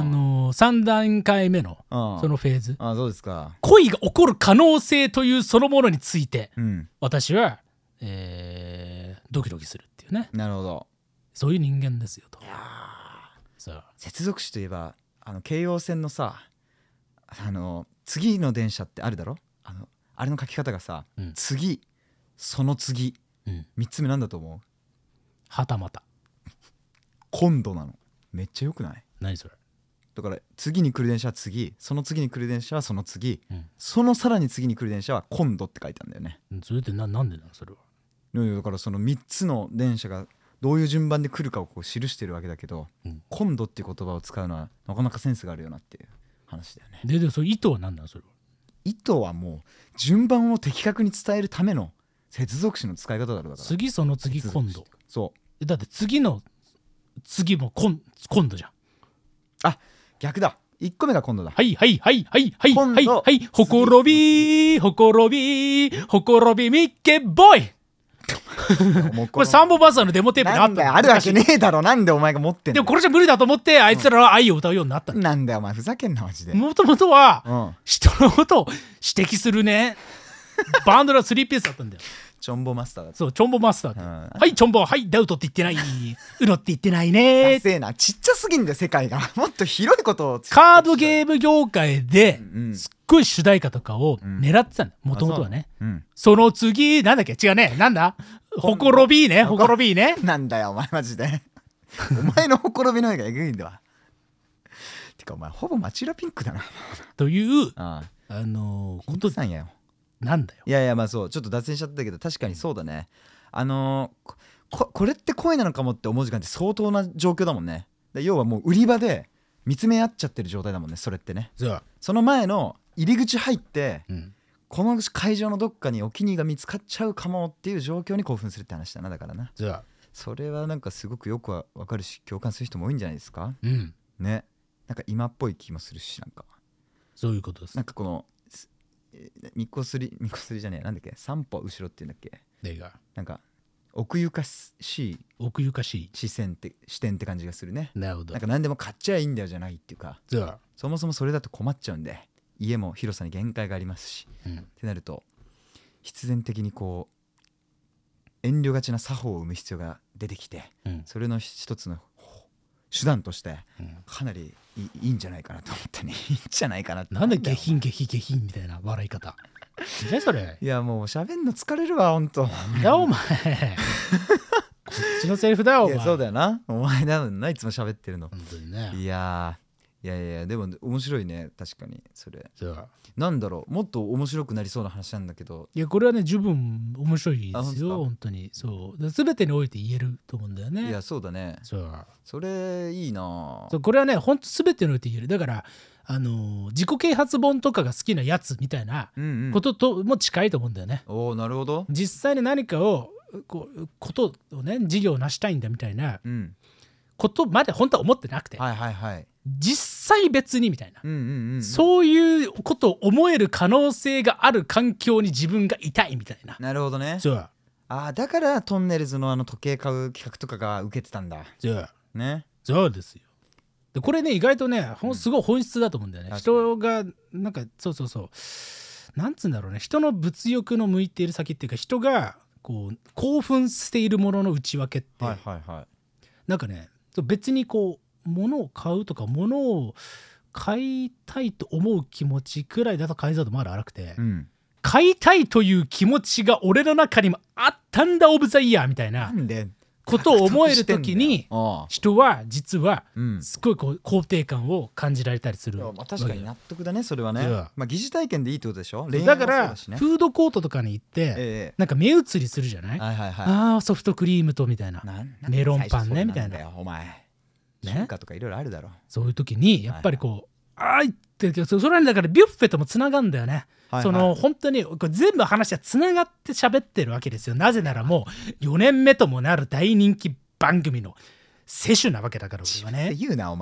3段階目のそそのフェーズ、 あそうですか恋が起こる可能性というそのものについてうん私は、ドキドキするっていうね、 なるほどそういう人間ですよと。 いやさあ接続詞といえば京葉線のさ次の電車ってあるだろあれの書き方がさ、 うん次その次、 うん 3つ目なんだと思うはたまた今度なのめっちゃよくない何それ、 だから次に来る電車は次その次に来る電車はその次うんそのさらに次に来る電車は今度って書いてあるんだよねそれってなんでなのそれは。 いやだからその3つの電車がどういう順番で来るかをこう記してるわけだけど、 うん今度っていう言葉を使うのはなかなかセンスがあるよなっていう話だよねでその意図は何なのそれは。 意図はもう順番を的確に伝えるための接続詞の使い方だろうだから次その次今度そだって次の次も今度じゃん。 う逆だ1個目が今度だはいはいはいはいはい今度はいはいほころびほころびほころびみっけボーイもうこれサンボマスターのデモテープにあったのなんだよあるわけねえだろなんでお前が持ってんのでもこれじゃ無理だと思ってあいつらは愛を歌うようになったの。 なんだよお前ふざけんなマジでもともとはうん人のことを指摘するねバンドの3ピースだったんだよ。 チョンボマスターだったそうチョンボマスターって、 うんはいチョンボはいダウトって言ってないウノって言ってないねダセえなちっちゃすぎんだよ世界がもっと広いことをカードゲーム業界でうんすっごい主題歌とかを狙ってたのもともとはね。 うんその次なんだっけ違うねなんだほころびねほころびねなんだよお前マジでお前のほころびの絵がえぐいんだわてかお前ほぼマチュラピンクだなというあことさんやよなんだよ。 いやいやまあそうちょっと脱線しちゃったけど確かにそうだねこれって恋なのかもって思う時間って相当な状況だもんねで要はもう売り場で見つめ合っちゃってる状態だもんねそれってねその前の入り口入ってうんこの会場のどっかにお気に入りが見つかっちゃうかもっていう状況に興奮するって話だなだからなそれはなんかすごくよくわかるし共感する人も多いんじゃないですかうんねなんか今っぽい気もするしなんかそういうことです。 なんかこのみこすりじゃねえなんだっけ3歩後ろっていうんだっけなんか奥ゆかしい奥ゆかしい視点って感じがするねなるほど。 なんか何でも買っちゃいいんだよじゃないっていうかそもそもそれだと困っちゃうんで家も広さに限界がありますし、ってなると必然的にこう遠慮がちな作法を生む必要が出てきて、それの一つの手段としてかなりいいんじゃないかなと思ってねいいんじゃないかなってなんで下品下品みたいな笑い方何それいやもう喋んの疲れるわほんとなんだお前こっちのセリフだよお前。 いやそうだよなお前だもんないつも喋ってるの本当にね。 いやでも面白いね確かにそれなんだろうもっと面白くなりそうな話なんだけどいやこれはね十分面白いですよ本本当にそう全てにおいて言えると思うんだよね。 いやそうだねそれいいなそうこれはね本当全てにおいて言えるだから自己啓発本とかが好きなやつみたいなこととも近いと思うんだよね。 おなるほど実際に何かをことをね事業を成したいんだみたいなことまで本当は思ってなくて、実際別にみたいな、そういうことを思える可能性がある環境に自分がいたいみたいな。 なるほどね。 そうだからトンネルズの時計買う企画とかが受けてたんだ。 そうね。 そうですよ。でこれね意外とねすごい本質だと思うんだよね。人がなんかそうなんつうんだろうね、人の物欲の向いている先っていうか人がこう興奮しているものの内訳って、なんかね別にこう物を買うとか物を買いたいと思う気持ちくらいだと解像度まだ荒くて、買いたいという気持ちが俺の中にもあったんだオブザイヤーみたいなことを思える時に人は実はすごいこう肯定感を感じられたりする。 確かに納得だねそれはね。疑似体験でいいってことでしょ。 だからフードコートとかに行ってなんか目移りするじゃない。ああソフトクリームとみたいなメロンパンねみたいな。 お前中華とかいろいろあるだろ。 そういう時にやっぱりこうあいってそれはだからビュッフェともつながるんだよね。その本当にこれ全部話はつながって喋ってるわけですよ。なぜならもう4年目ともなる大人気番組の摂取なわけだから俺はね。 言うなお前。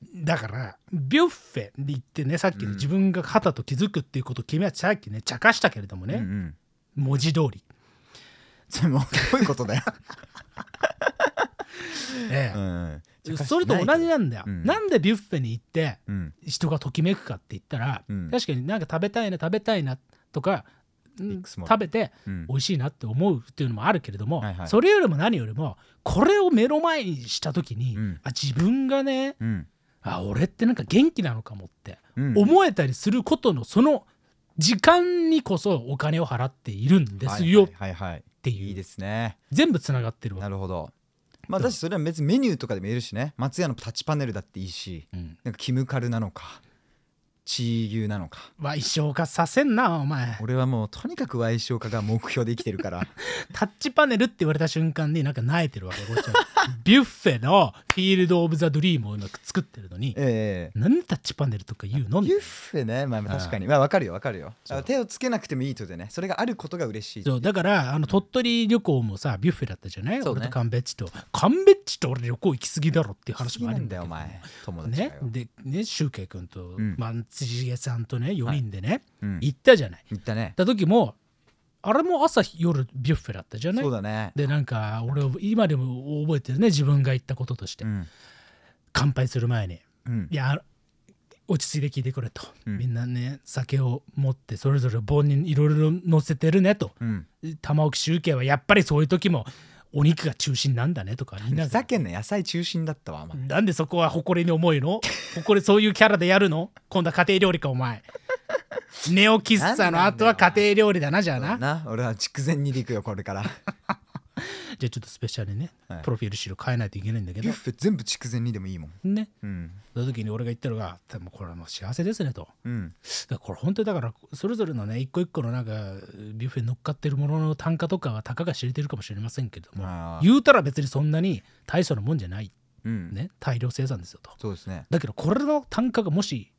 だからビュッフェで行ってね、さっきの自分が肩と気づくっていうことを君はさっきね茶化したけれどもね、文字通りそれもどういうことだよそれと同じなんだよ、なんでビュッフェに行って人がときめくかって言ったら、確かになんか食べたいなとか、食べて美味しいなって思うっていうのもあるけれども、それよりも何よりもこれを目の前にした時に、自分がね、俺ってなんか元気なのかもって思えたりすることのその時間にこそお金を払っているんですよっていう、 いいですね、 全部つながってるわ。 なるほど。まあ私それは別にメニューとかでも言えるしね、松屋のタッチパネルだっていいし、なんかキムカルなのかチー牛なのか。 賠償化させんなお前。 俺はもうとにかく賠償化が目標で生きてるからタッチパネルって言われた瞬間になんか萎えてるわけこっちはビュッフェのフィールド・オブ・ザ・ドリームを今作ってるのに、なんでタッチパネルとか言うの。 ビュッフェね、まあ確かに、まあ分かるよ手をつけなくてもいいとでね、それがあることが嬉しい。 そうだから鳥取旅行もさビュッフェだったじゃない、俺とカンベッチと俺旅行行き過ぎだろっていう話もあるんだよお前友達ね。でね、シュウケイ君と松重さんとね4人でね、行ったじゃない。 行ったね。 行った時もあれも朝夜ビュッフェだったじゃない。 そうだね。 でなんか俺今でも覚えてるね、自分が言ったこととして、乾杯する前に、いや落ち着いて聞いてくれと、みんなね酒を持ってそれぞれ盆にいろいろ乗せてるねと、玉置集計はやっぱりそういう時もお肉が中心なんだねとかふざけんな、野菜中心だったわ。 なんでそこは誇りに思うの誇りそういうキャラでやるの。今度は家庭料理かお前ネオ喫茶の後は家庭料理だな。じゃあな俺は筑前煮で行くよこれからじゃあちょっとスペシャルにね、プロフィール資料変えないといけないんだけど、 ビュッフェ全部筑前煮でもいいもんね。その時に俺が言ったのが、でもこれはもう幸せですねと、だからこれ本当にだからそれぞれのね一個一個のなんかビュッフェに乗っかってるものの単価とかはたかが知れてるかもしれませんけれども、言うたら別にそんなに大層なもんじゃない、ね、大量生産ですよと。 そうですね。 だけどこれの単価がもし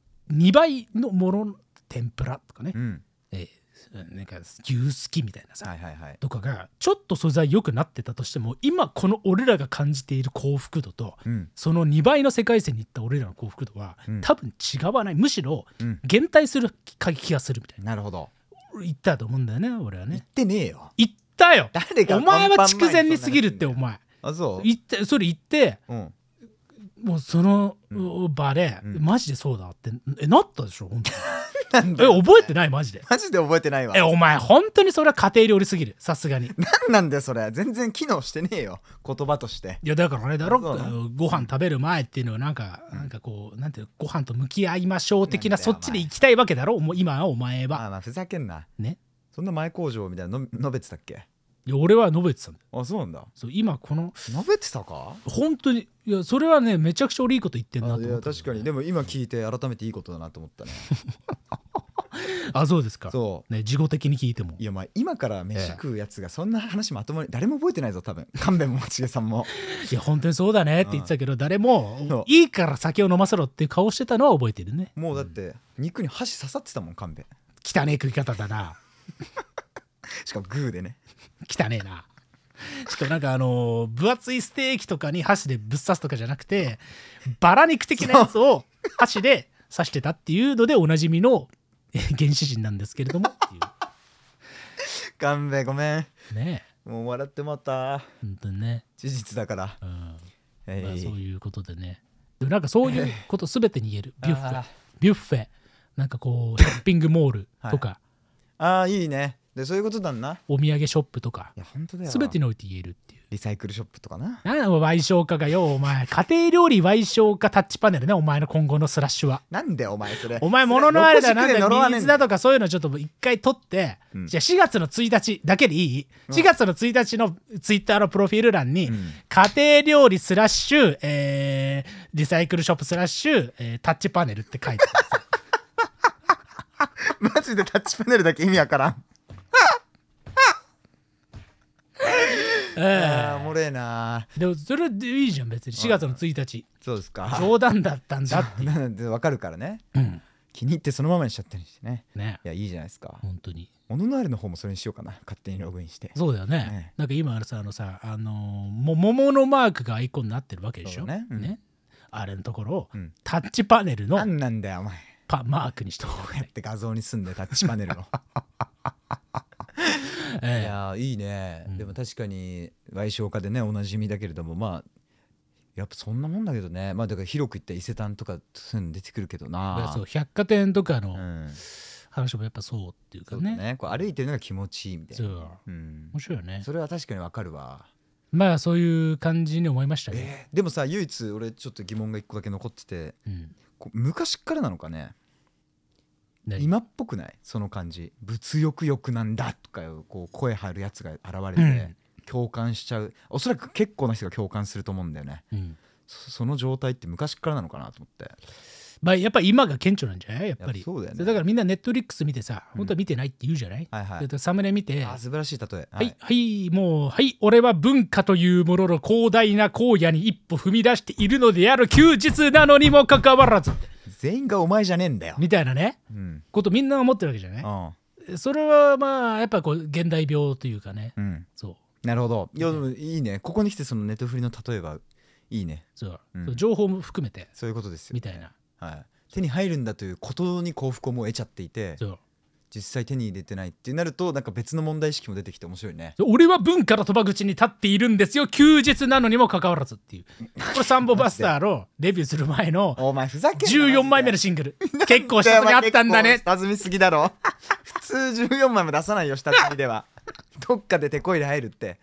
2倍のもの、天ぷらとかね、なんか牛すきみたいなさ、とかがちょっと素材良くなってたとしても、今この俺らが感じている幸福度と、その2倍の世界線に行った俺らの幸福度は、多分違わない、むしろ減退する気がするみたいな。 なるほど。 言ったと思うんだよね俺はね。 言ってねえよ。 言ったよ。 誰がお前は筑前に過ぎるってお前。 あ、そう。 言ってそれ言って、もうその場で、マジでそうだってなったでしょ本当に覚えてない？マジで覚えてないわ。 お前本当にそれは家庭料理すぎる、さすがに。 なんだよそれ、全然機能してねえよ言葉として。 いやだからあれだろ、ご飯食べる前っていうのはなんかこうなんていう、ご飯と向き合いましょう的な、そっちで行きたいわけだろ今はお前は。 まあふざけんなね。 そんな前工場みたいなの述べてたっけ？ いや俺は述べてたんだよ。 あ、そうなんだ。 そう今この述べてたか本当に。いやそれはねめちゃくちゃ俺いいこと言ってんなと思った。 いや確かに、でも今聞いて改めていいことだなと思ったねあ、そうですか。 そうね、事後的に聞いても。 いやまあ今から飯食うやつがそんな話まともに誰も覚えてないぞ多分。神戸も松重さんもいや本当にそうだねって言ってたけど、誰もいいから酒を飲ませろっていう顔してたのは覚えてるね。 もうだって肉に箸刺さってたもん神戸。 汚ねえ食い方だなしかもグーでね汚ねえな。しかもなんか分厚いステーキとかに箸でぶっ刺すとかじゃなくて、バラ肉的なやつを箸で刺してたっていうのでおなじみの原始人なんですけれどもっていう。 勘弁ごめんねえ、もう笑ってもらった。 本当にね、 事実だから、 まあ、そういうことでね。でもなんかそういうこと全てに言えるビュッフェなんかこうショッピングモールとか、 いいね。でそういうことだんな。 お土産ショップとか、 いや本当だよ、 全てにおいて言えるっていう。 リサイクルショップとかな。 なんだお前賠償化がよ、お前家庭料理賠償化タッチパネルね、お前の今後のスラッシュは。 なんでお前それ、 お前物のあれだなんだ水だとかそういうのちょっと一回取って、じゃあ4月の1日だけでいい、4月の1日のツイッターのプロフィール欄に、家庭料理スラッシュ、リサイクルショップスラッシュ、タッチパネルって書いてあるマジでタッチパネルだけ意味わからんおもれえな。 でもそれでいいじゃん別に。4月の1日そうですか、 冗談だったんだって分かるからね、気に入ってそのままにしちゃったりしてね。いやいいじゃないですか本当に。 モノノアールの方もそれにしようかな、勝手にログインして。 そうだよね、なんか今桃のマークがアイコンになってるわけでしょ。 あれのところをタッチパネルの何なんだよお前、 マークにして、 どうやって画像にすんだよタッチパネルのいやいいね、でも確かに矮小化でねおなじみだけれども、まあやっぱそんなもんだけどね。まあだから広く言った伊勢丹とかそういうの出てくるけどな。 そう百貨店とかの話もやっぱそうっていうかね、 こう歩いてるのが気持ちいいみたいな。 面白いよね。 それは確かにわかるわ。 まあそういう感じに思いましたね。 でもさ、唯一俺ちょっと疑問が一個だけ残ってて、昔からなのかね、今っぽくない？その感じ、物欲欲なんだとかこう声張るやつが現れて、共感しちゃう。おそらく結構な人が共感すると思うんだよね、その状態って昔からなのかなと思って。 まあやっぱり今が顕著なんじゃない？やっぱりそうだよね。 だからみんなネットフリックス見てさ、本当は見てないって言うじゃない？サムネ見て、 素晴らしい例え。 はいもうはい俺は文化というものの広大な荒野に一歩踏み出しているのである休日なのにもかかわらず、 全員がお前じゃねえんだよみたいなね、ことみんな思ってるわけじゃない？それはまあやっぱこう現代病というかね、 そうなるほど。いやでもいいね、ここに来てそのネットフリの例えばいいね。 そう情報も含めてそういうことですよみたいな、 手に入るんだということに幸福をもう得ちゃっていて、実際手に入れてないってなるとなんか別の問題意識も出てきて面白いね。 俺は文化の賭場口に立っているんですよ休日なのにもかかわらずっていう、これサンボバスターのデビューする前のお前ふざけんな 14枚目のシングル結構下積みあったんだね。 下積みすぎだろ普通14枚も出さないよ下積みではどっかで手こ入れ入るって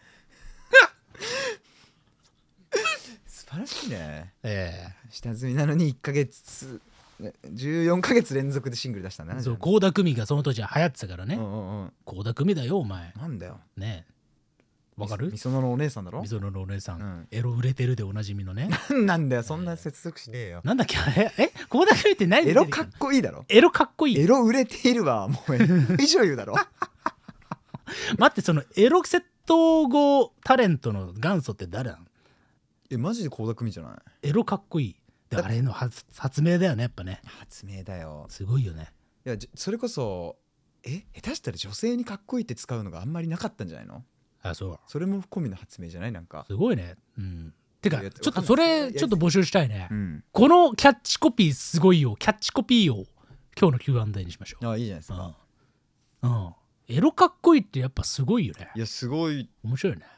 素晴らしいね。下積みなのに1ヶ月14ヶ月連続でシングル出したんだね。 そう、倖田來未がその当時は流行ってたからね。倖田來未だよお前。 なんだよねえ、わかる？ みそののお姉さんだろ。 みそののお姉さん、エロ売れてるでおなじみのね。 なんだよそんな接続しねえよ。 なんだっけあれ、倖田來未って何？ エロかっこいいだろ。 エロかっこいい。 エロ売れているわもう以上言うだろ待って、そのエロ窃盗後タレントの元祖って誰なの？ マジで倖田來未じゃない？ エロかっこいい。あれの発明だよねやっぱね。 発明だよ。 すごいよね。 いやそれこそ下手したら女性にかっこいいって使うのがあんまりなかったんじゃないの？それも込みの発明じゃない？なんかすごいね。てかちょっとそれちょっと募集したいね、このキャッチコピーすごいよ。キャッチコピーを今日の Q&A にしましょう。 いいじゃないですか。 エロかっこいいってやっぱすごいよね。 いやすごい面白いね。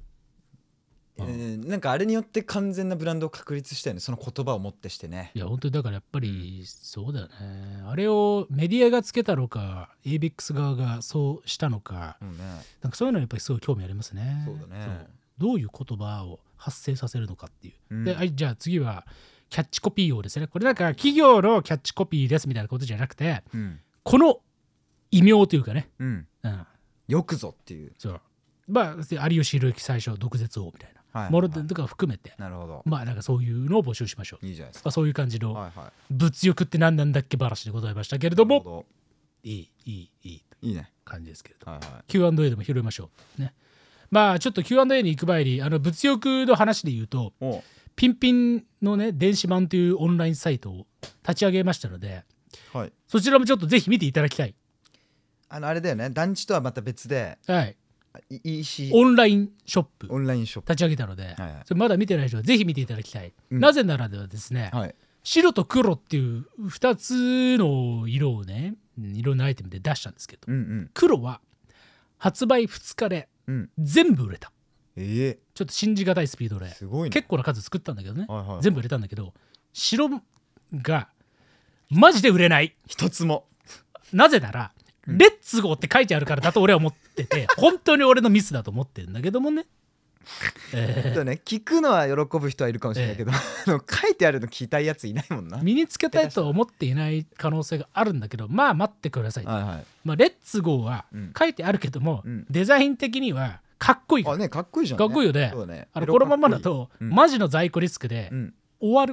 なんかあれによって完全なブランドを確立したよね、その言葉をもってしてね。 いや本当にだからやっぱりそうだよね、あれをメディアがつけたのか ABEX 側がそうしたのか、なんかそういうのやっぱりすごい興味ありますね。 そうだね。 どういう言葉を発生させるのかっていう、でじゃあ次はキャッチコピーをですね、これなんか企業のキャッチコピーですみたいなことじゃなくて、この異名というかね、 よくぞっていう、 そうまあ有吉弘行最初毒舌王みたいなものとか含めて、 なるほど、 まあなんかそういうのを募集しましょう。 いいじゃないですか。 そういう感じの物欲って何なんだっけ話でございましたけれども、いいね感じですけれど、Q&A でも拾いましょうね。まあちょっと Q&A に行く前に物欲の話で言うと、ピンピンのね電子版というオンラインサイトを立ち上げましたので、そちらもちょっとぜひ見ていただきたい。 あれだよね、団地とはまた別で、 オンラインショップ立ち上げたので、それまだ見てない人はぜひ見ていただきたい。なぜならではですね、白と黒っていう2つの色をね、いろんなアイテムで出したんですけど、黒は発売2日で全部売れた。ちょっと信じがたいスピードで、結構な数作ったんだけどね、全部売れたんだけど、白がマジで売れない、一つも。なぜならレッツゴーって書いてあるからだと俺は思ってて、本当に俺のミスだと思ってるんだけどもね。 聞くのは喜ぶ人はいるかもしれないけど、書いてあるの聞いたいやついないもんな。 身につけたいとは思っていない可能性があるんだけど、まあ待ってください。まあレッツゴーは書いてあるけども、デザイン的にはかっこいいから。 かっこいいじゃん。 かっこいいよね。このままだとマジの在庫リスクで終わる。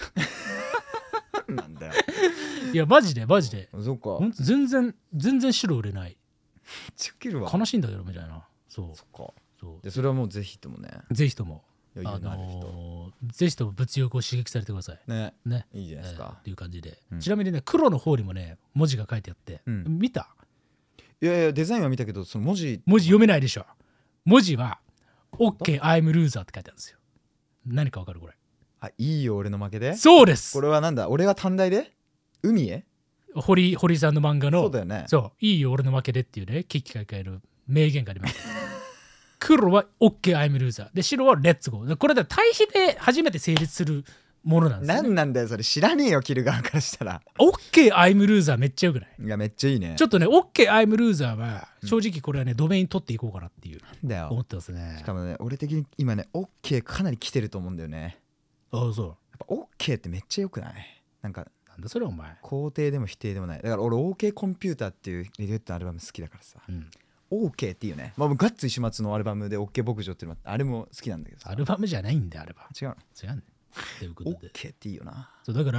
なんだよ。 いやマジでそうか、 全然白売れない。悲しいんだけどみたいな。 そうか。それはもうぜひともね、 ぜひともぜひとも物欲を刺激されてくださいね。いいじゃないですかっていう感じで、ちなみにね黒の方にもね文字が書いてあって、見た？ いやデザインは見たけど、その文字読めないでしょ。文字は OK I'm loser って書いてあるんですよ。何かわかるこれ？ あ、いいよ俺の負けで。 そうです。 これはなんだ、俺は短大で海へ堀さんの漫画の、 そうだよね。 そう、いいよ俺の負けでっていうね、危機開会の名言があります。黒は OK I'm loser で、白は Let's go。これで対比で初めて成立するものなんですよ、ね。 なんだよそれ、知らねえよ着る側からしたら。 OK I'm loser めっちゃよくない？ いやめっちゃいいね。 ちょっとね OK I'm loser は正直これはね、ドメイン取っていこうかなっていう思ってますね。 しかもね、俺的に今ね OK かなり来てると思うんだよね。 ああ、そう。 やっぱ OK ってめっちゃよくない？なんかなんだそれお前。 肯定でも否定でもない。だから俺 OK コンピューターっていうレディオットのアルバム好きだからさ、OK っていうね、まあ、ガッツ石松のアルバムで OK 牧場っていうのあれも好きなんだけどさ。 アルバムじゃないんだよあれば。 違うの？ 違うね。ということで OK っていいよな。 そうだから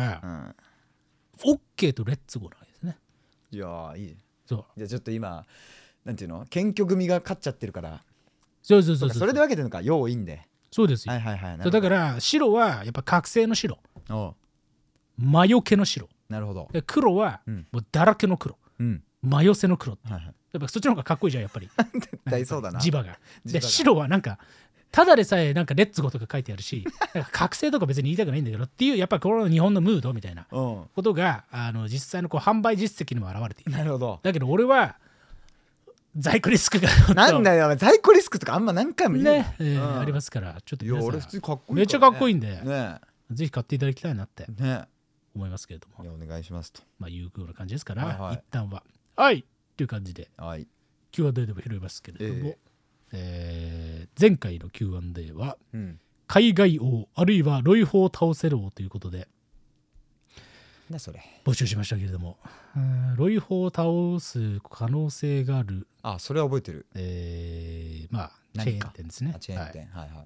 、OK とレッツゴーなわけですね。 いやーいい。 そうじゃあちょっと今なんていうの、謙虚組が勝っちゃってるから。 そうそれで分けてるのか、要因で。 そうですよ。そうだから白はやっぱ覚醒の白、魔除けの白。 なるほど。 で黒はもうだらけの黒、魔寄せの黒、 はいはい、 やっぱそっちの方がかっこいいじゃんやっぱり。 絶対そうだな。 磁場が。で白はなんかただでさえなんかレッツゴーとか書いてあるし、なんか覚醒とか別に言いたくないんだけどっていう、やっぱりこの日本のムードみたいなことが実際のこう販売実績にも表れている。 なるほど。 だけど俺は在庫リスクがなんだよ在庫リスクとかあんま何回も言うね、ありますからちょっと皆さん、 いや俺普通にかっこいいから、ね、 めっちゃかっこいいんで、 ね、 ぜひ買っていただきたいなってね思いますけれども、 いやお願いしますと、 まあいうような感じですから、 はいはい、 一旦ははいっていう感じで、 はい、 Q&A でも拾いますけれども、前回の Q&A は、海外王あるいはロイホー倒せる王ということでそれ募集しましたけれども、ロイホーを倒す可能性がある、 あ、それは覚えてる、 まあチェーン店ですね、 チェーン店、はいはい、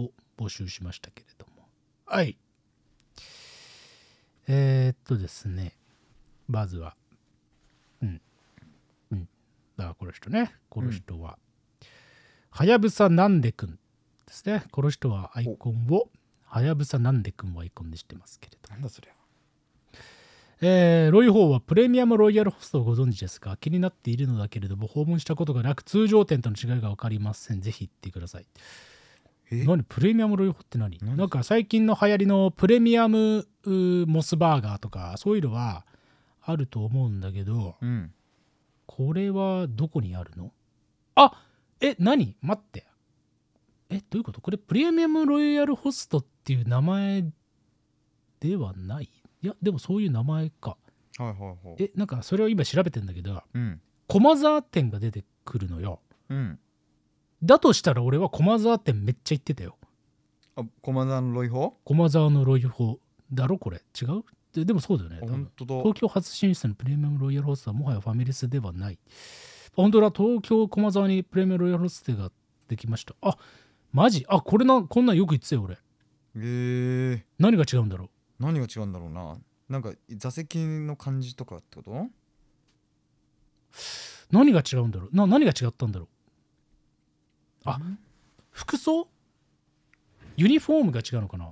を募集しましたけれども、はいですね、まずはだからこの人ね、この人は、はやぶさなんでくんですね。この人はアイコンをはやぶさなんでくんをアイコンでしてますけれど、 なんだそれは。 ロイホーはプレミアムロイヤルホストをご存知ですが、気になっているのだけれども訪問したことがなく通常店との違いが分かりません。ぜひ言ってください。何プレミアムロイホーって何？なんか最近の流行りのプレミアムモスバーガーとかそういうのはあると思うんだけど、これはどこにあるの？あ、何？待って。どういうこと？これプレミアムロイヤルホストっていう名前ではない？いや、でもそういう名前か。 はいはいはい。 なんかそれを今調べてんだけど、駒沢店が出てくるのよ。だとしたら俺は駒沢店めっちゃ行ってたよ。 あ、駒沢のロイホー？ 駒沢のロイホーだろこれ。違う？でもそうだよね。 本当だ。 東京初進出のプレミアムロイヤルホストはもはやファミレスではない。本当だ、東京駒沢にプレミアムロイヤルホストができました。あ、マジ？あ、こんなんよく言ってたよ俺。何が違うんだろう？ 何が違うんだろうな。なんか座席の感じとかってこと？ 何が違うんだろう？何が違ったんだろう？あ、服装？ユニフォームが違うのかな？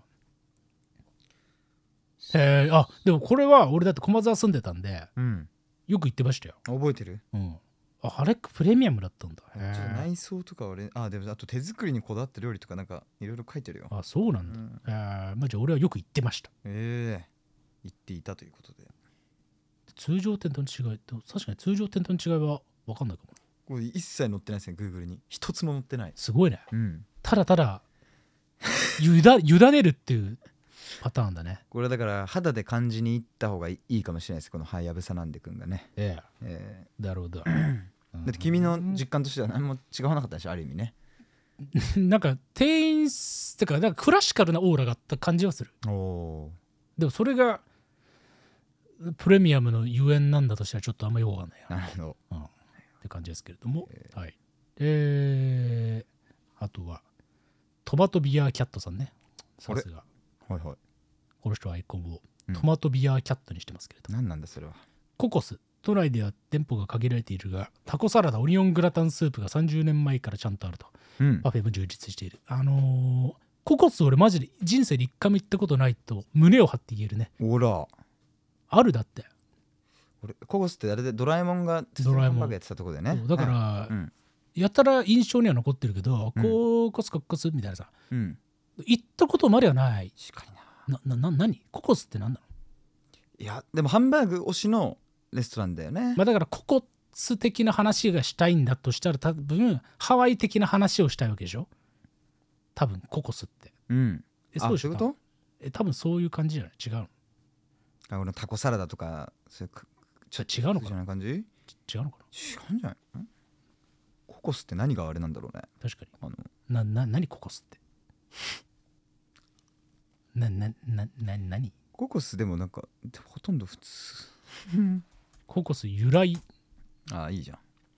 あ、でもこれは俺だって駒沢住んでたんで、よく言ってましたよ。 覚えてる？ あれプレミアムだったんだ。 ちょっと内装とか俺、でもあと手作りにこだわった料理とかなんかいろいろ書いてるよ。 あ、そうなんだ。じゃあ俺はよく言ってました。 言っていたということで。 通常店との違いと、確かに通常店との違いは分かんないかも。 これ一切載ってないですね、Google に。一つも載ってない。 すごいね。ただただ委ねるっていうパターンだね。 これだから肌で感じに行った方がいいかもしれないです、このはやぶさなんでくんがね。 なるほど。 だって君の実感としては何も違わなかったでしょ、ある意味ね。 なんか店員ってか、なんかクラシカルなオーラがあった感じはする。でもそれがプレミアムのゆえんなんだとしたらちょっとあんまよくわかんないな。なるほど。 って感じですけれども、はい。あとはトマトビアキャットさんね。さすが。 はいはい。 この人はアイコンをトマトビアキャットにしてますけれども。 何なんだそれは。 ココス。都内では店舗が限られているが、タコサラダ、オニオングラタンスープが30年前からちゃんとあると。パフェも充実している。ココス俺マジで人生で一回も行ったことないと胸を張って言えるね。 ほら。 あるだって。 俺ココスってあれでドラえもんがドラえもんやってたとこでね。 だから、やったら印象には残ってるけど、ココスココスみたいなさ、行ったことまではない。 確かにな。 何ココスって何なの？ いやでもハンバーグ推しのレストランだよね。 だからココス的な話がしたいんだとしたら多分ハワイ的な話をしたいわけでしょ多分ココスって。 そういうこと？ 多分そういう感じじゃない？違うの？ 俺のタコサラダとかそういうちょっと違うのかな？ じゃない感じ？違うのかな？違うんじゃない？ココスって何があれなんだろうね。 確かに。何ココスって何ココスでもなんかほとんど普通ココス由来。 いいじゃん。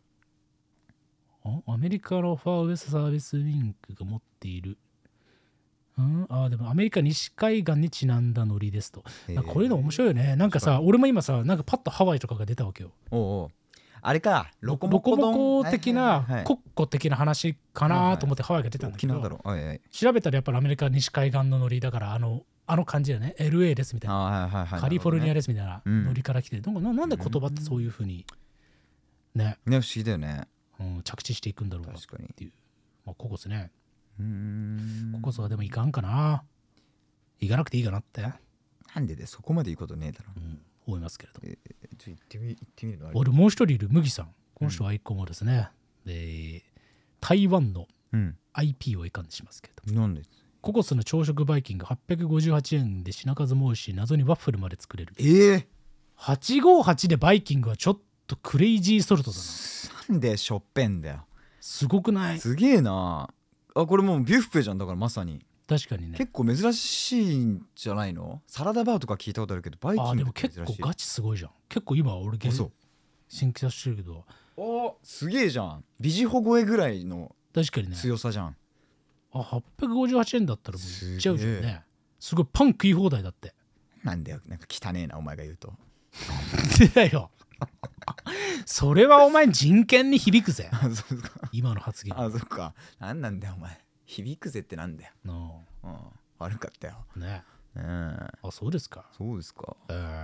アメリカのファーウェストサービスウィンクが持っているでもアメリカ西海岸にちなんだノリですと。こういうの面白いよね。なんかさ俺も今さなんかパッとハワイとかが出たわけよ。 あれかロコモコ的なコッコ的な話かなと思ってハワイが出たんだけど、調べたらやっぱりアメリカ西海岸のノリだからあの感じだね。 LA ですみたいな、カリフォルニアですみたいなノリから来て、なんで言葉ってそういうふうにね不思議だよね、 着地していくんだろうなっていう。ココスね。ココスはでもいかんかな。行かなくていいかなって。 なんでそこまでいいことねえだろ、 思いますけれど。 行ってみるの。 俺もう一人いる麦さん。この人はアイコンもですね、台湾の IP をいかんにしますけれど、 なんでココスの朝食バイキング858円で品数も多いし謎にワッフルまで作れる。858でバイキングはちょっとクレイジーソルトだな。 なんでしょっぺんだよ。 すごくない？ すげえな。これもうビュッフェじゃん。だからまさに確かにね。 結構珍しいんじゃないの？サラダバーとか聞いたことあるけどバイキングでも結構ガチすごいじゃん。結構今俺新規出してるけどすげえじゃん。ビジホ超えぐらいの強さじゃん。 858円だったらもういっちゃうじゃんね。すごいパン食い放題だって。 なんだよ、なんか汚ねえなお前が言うと。 だよそれはお前人権に響くぜそうですか今の発言。 そっか。なんだよお前、響くぜってなんだよ。悪かったよね。そうですか。 そうですか。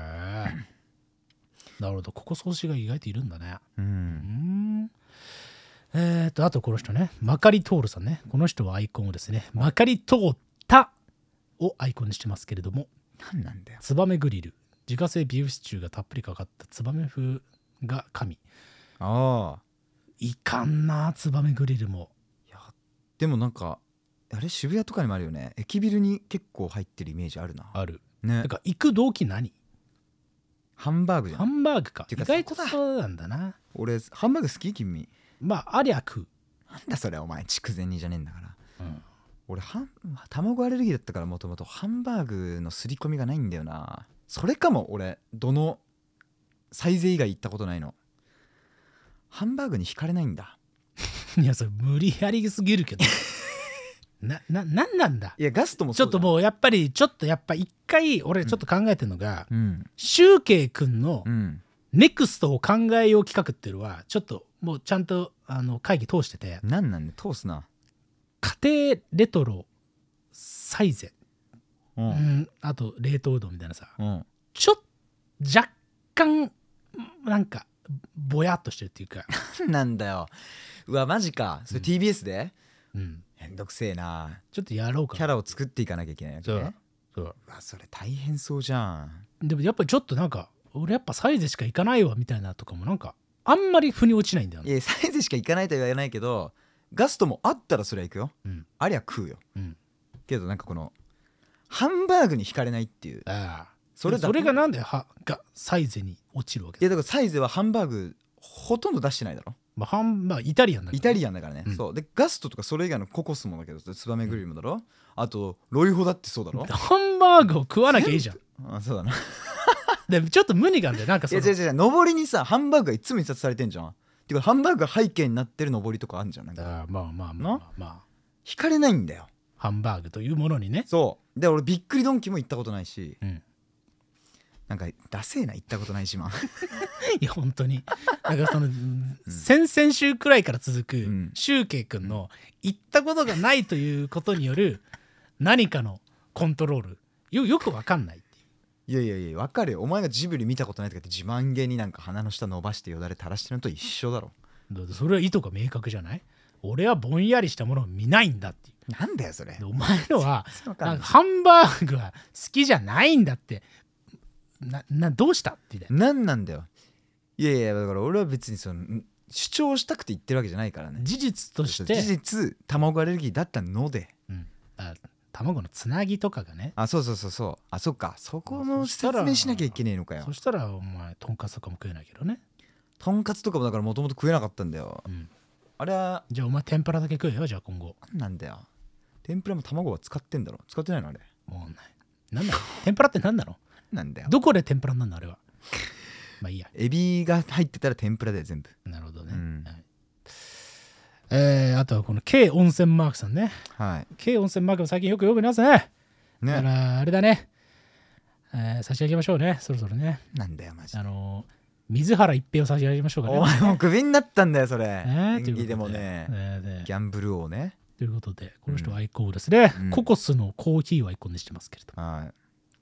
なるほど。ここ創始が意外といるんだね。あとこの人ね、まかりトールさんね。この人はアイコンをですね、まかり通ったをアイコンにしてますけれども、 何なんだよ。 ツバメグリル、自家製ビーフシチューがたっぷりかかったツバメ風が神。いかんなツバメグリルも。 いやでもなんかあれ渋谷とかにもあるよね。駅ビルに結構入ってるイメージあるな。 あるね。 だから行く動機何？ ハンバーグじゃん。 ハンバーグか。意外とそうなんだな。 俺ハンバーグ好き？君。 ありゃ食う。 なんだそれお前筑前煮じゃねえんだから。俺卵アレルギーだったからもともとハンバーグのすり込みがないんだよな。それかも。俺どのサイゼ以外行ったことないの。ハンバーグに惹かれないんだ。 いやそれ無理やりすぎるけどなんだ。 いやガストもちょっともうやっぱ一回俺ちょっと考えてるのが、シュウケイ君のネクストを考えよう企画っていうのはちょっともうちゃんと会議通してて。 なんで通すな。 家庭レトロサイゼ、あと冷凍うどんみたいなさ、ちょっと若干なんかぼやっとしてるっていうかなんだよ。うわマジか。それ TBS で、めんどくせえな。 ちょっとやろうかな。 キャラを作っていかなきゃいけないわけね。それ大変そうじゃん。 でもやっぱりちょっとなんか俺やっぱサイゼしか行かないわみたいなとかもなんかあんまり腑に落ちないんだよね。 いやサイゼしか行かないとは言わないけどガストもあったらそれは行くよ、ありゃ食うよ、けどなんかこのハンバーグに惹かれないっていう。それがなんでサイゼに落ちるわけ？いやだからサイゼはハンバーグほとんど出してないだろ。 イタリアンだから、 イタリアンだからね、そうでガストとかそれ以外のココスもだけどツバメグリルもだろ、あとロイホだってそうだろ。 ハンバーグを食わなきゃいいじゃん。 そうだなでもちょっちょっと無理があるんだよ。なんかその違う上りにさハンバーグがいつも印刷されてんじゃん。てかハンバーグが背景になってる上りとかあるんじゃん。なんか惹かれないんだよハンバーグというものにね。 そうで俺びっくりドンキも行ったことないし、なんかダセえな行ったことないしいや本当にだからその、先々週くらいから続くシュウケイ君の行ったことがないということによる何かのコントロールよく分かんないっていう。いや分かるよ。お前がジブリ見たことないとかって自慢げになんか鼻の下伸ばしてよだれ垂らしてるのと一緒だろ。 それは意図が明確じゃない？ 俺はぼんやりしたものを見ないんだっていう。 なんだよそれ。 お前のはなんかハンバーグは好きじゃないんだって。どうしたってなんなんだよ。いやいやだから俺は別にその主張したくて言ってるわけじゃないからね。 事実として事実卵アレルギーだったので、 卵のつなぎとかがね。 そうあ、そっか、そこの説明しなきゃいけねえのかよ。 そしたらお前とんかつとかも食えないけどね。 とんかつとかもだからもともと食えなかったんだよ、あれは。 じゃあお前天ぷらだけ食えよ。じゃあ今後。 なんだよ、天ぷらも卵は使ってんだろ。使ってないのあれ。 もうない。なんだ天ぷらって何なの。 なんだよ、 どこで天ぷらなんだあれは。まあいいや。 エビが入ってたら天ぷらだよ全部。 なるほどね、あとはこの K 温泉マークさんね。K 温泉マークも最近よく読めますね。だからあれだね、差し上げましょうね、そろそろね。 なんだよマジで。 水原一平を差し上げましょうかね。 お前もうクビになったんだよそれ。演技でもね、ギャンブル王ね。 ということでこの人はアイコンですね、ココスのコーヒーをアイコンにしてますけれども、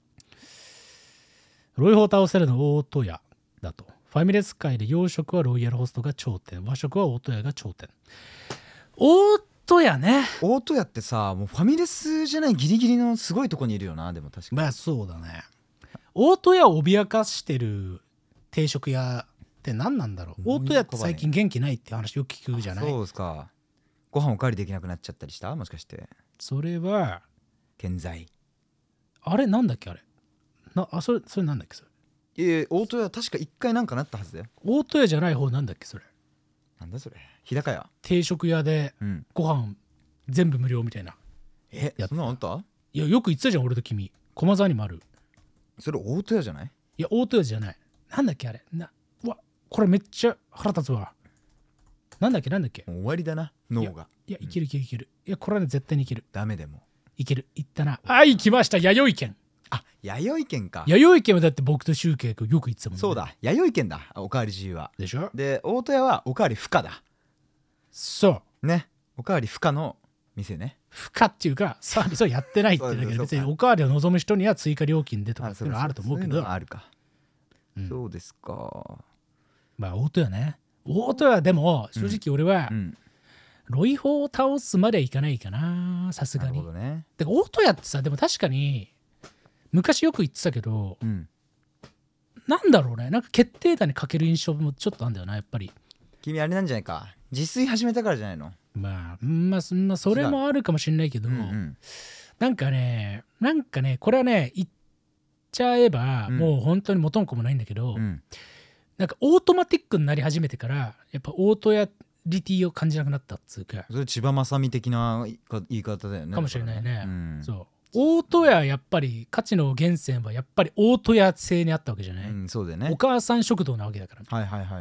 ロイホー倒せるの大戸屋だと。ファミレス界で洋食はロイヤルホストが頂点、和食は大戸屋が頂点。大戸屋ね。 大戸屋ってさ、もうファミレスじゃないギリギリのすごいとこにいるよな。でも確かにまあそうだね。大戸屋を脅かしてる定食屋って何なんだろう。大戸屋って最近元気ないって話よく聞くじゃない。 そうですか。ご飯おかわりできなくなっちゃったりした？もしかして。 それは健在。 あれなんだっけあれ。それなんだっけそれ。 大戸屋確か1回なんかなったはずだよ。 大戸屋じゃない方なんだっけそれ。 なんだそれ。日高屋。 定食屋でご飯全部無料みたいな。 そんなのあった？ いやよく言ってたじゃん俺と君。駒沢にもある。 それ大戸屋じゃない？ いや大戸屋じゃない。なんだっけあれ。うわこれめっちゃ腹立つわ。なんだっけもう終わりだな脳が。 いやいける。いやこれはね絶対にいける。 ダメでもいける。いったな。行きました。弥生県。 弥生県か。 弥生県はだって僕とシュウケイ君よく言ってたもんね。 そうだ弥生県だ。おかわり自由はでしょ。 で大戸屋はおかわり不可だ。 そうね。おかわり不可の店ね。 不可っていうかサービスはやってないってだけで別におかわりを望む人には追加料金でとかっていうのはあると思うけど。 あるか、そうですか。 まあ大戸屋ね。大戸屋でも正直俺はロイホを倒すまではいかないかなさすがに。なるほどね。で大戸屋ってさでも確かに昔よく言ってたけど、なんだろうね、なんか決定打にかける印象もちょっとあるんだよなやっぱり。 君あれなんじゃないか、自炊始めたからじゃないの。 まあそれもあるかもしれないけど、なんかねこれはね言っちゃえば、もう本当に元も子もないんだけど、なんかオートマティックになり始めてからやっぱオートやリティを感じなくなったっつうか。 それ千葉真美的な言い方だよね。 かもしれないね。そう大戸屋やっぱり価値の源泉はやっぱり大戸屋製にあったわけじゃない、 そうだよね。 お母さん食堂なわけだから、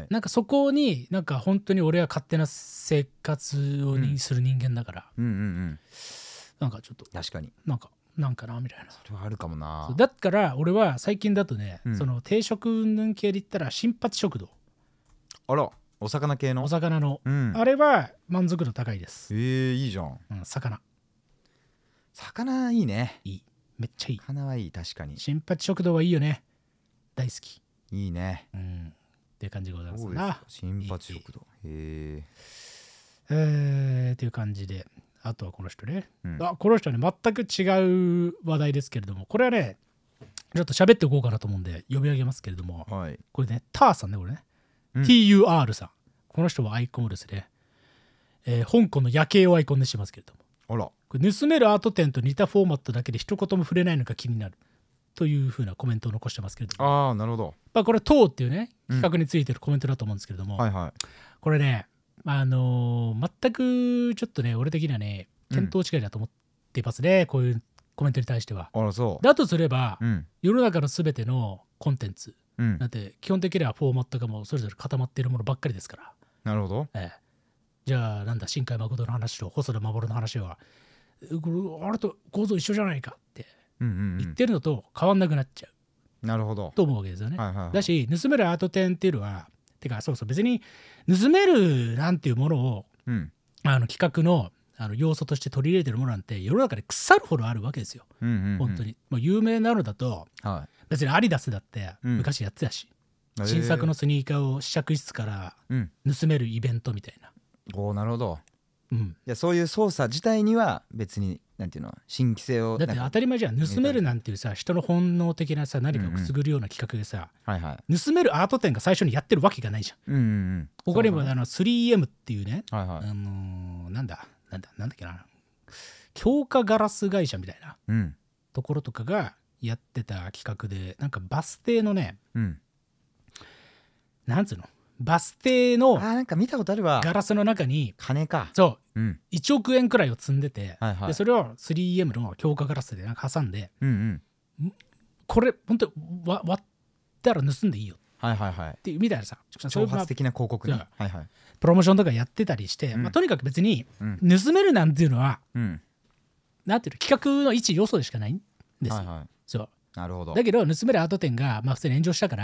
なんかそこになんか本当に俺は勝手な生活をする人間だから、なんかちょっと確かになんかなみたいな。 それはあるかもな。 だから俺は最近だとね、その定食運系で言ったら新八食堂。 あらお魚系の。 お魚の、あれは満足度高いです。 いいじゃん。魚いいね。 いい、めっちゃいい。 魚はいい。確かに新八食堂はいいよね。大好き。 いいね。 っていう感じでございますな。 新八食堂。へえ。っていう感じで、あとはこの人ね、この人はね全く違う話題ですけれども、これはねちょっと喋っておこうかなと思うんで読み上げますけれども、これねターさんね、これね、TUR さん、この人はアイコンをですね、香港の夜景をアイコンにしてますけれども、これ盗めるアート展と似たフォーマットだけで一言も触れないのが気になるというふうなコメントを残してますけれども、 なるほど。 これTORっていうね企画についてるコメントだと思うんですけれども、これね全くちょっとね俺的にはね見当違いだと思っていますね、こういうコメントに対しては。だとすれば、世の中の全てのコンテンツ、だって基本的にはフォーマットがもうそれぞれ固まっているものばっかりですから。 なるほど。 じゃあなんだ新海誠の話と細田守の話はこれあれと構造一緒じゃないかって言ってるのと変わんなくなっちゃう。 なるほど。 と思うわけですよね。だし盗めるアート展っていうのはそう別に盗めるなんていうものを、企画の要素として取り入れてるものなんて世の中で腐るほどあるわけですよ。本当にもう有名なのだと、別にアディダスだって昔やってたし、新作のスニーカーを試着室から盗めるイベントみたいな。 なるほど。 いやそういう操作自体には別になんていうの新規性をだって当たり前じゃん。盗めるなんていうさ人の本能的なさ何かをくすぐるような企画でさ、盗めるアート展が最初にやってるわけがないじゃん。他にも3M っていうね、なんだっけな、強化ガラス会社みたいなところとかがやってた企画で、なんかバス停のね、なんつうの、バス停のなんか見たことあるわ。 ガラスの中に金か。 そう、1億円くらいを積んでて、でそれを 3M の強化ガラスでなんか挟んで、これ本当割ったら盗んでいいよっていうみたいなさ、 挑発的な広告ね。 プロモーションとかやってたりして、とにかく別に盗めるなんていうのは、なんていうの、企画の一要素でしかないんですよ。そう。 なるほど。 だけど盗めるアート展が普通に炎上したから、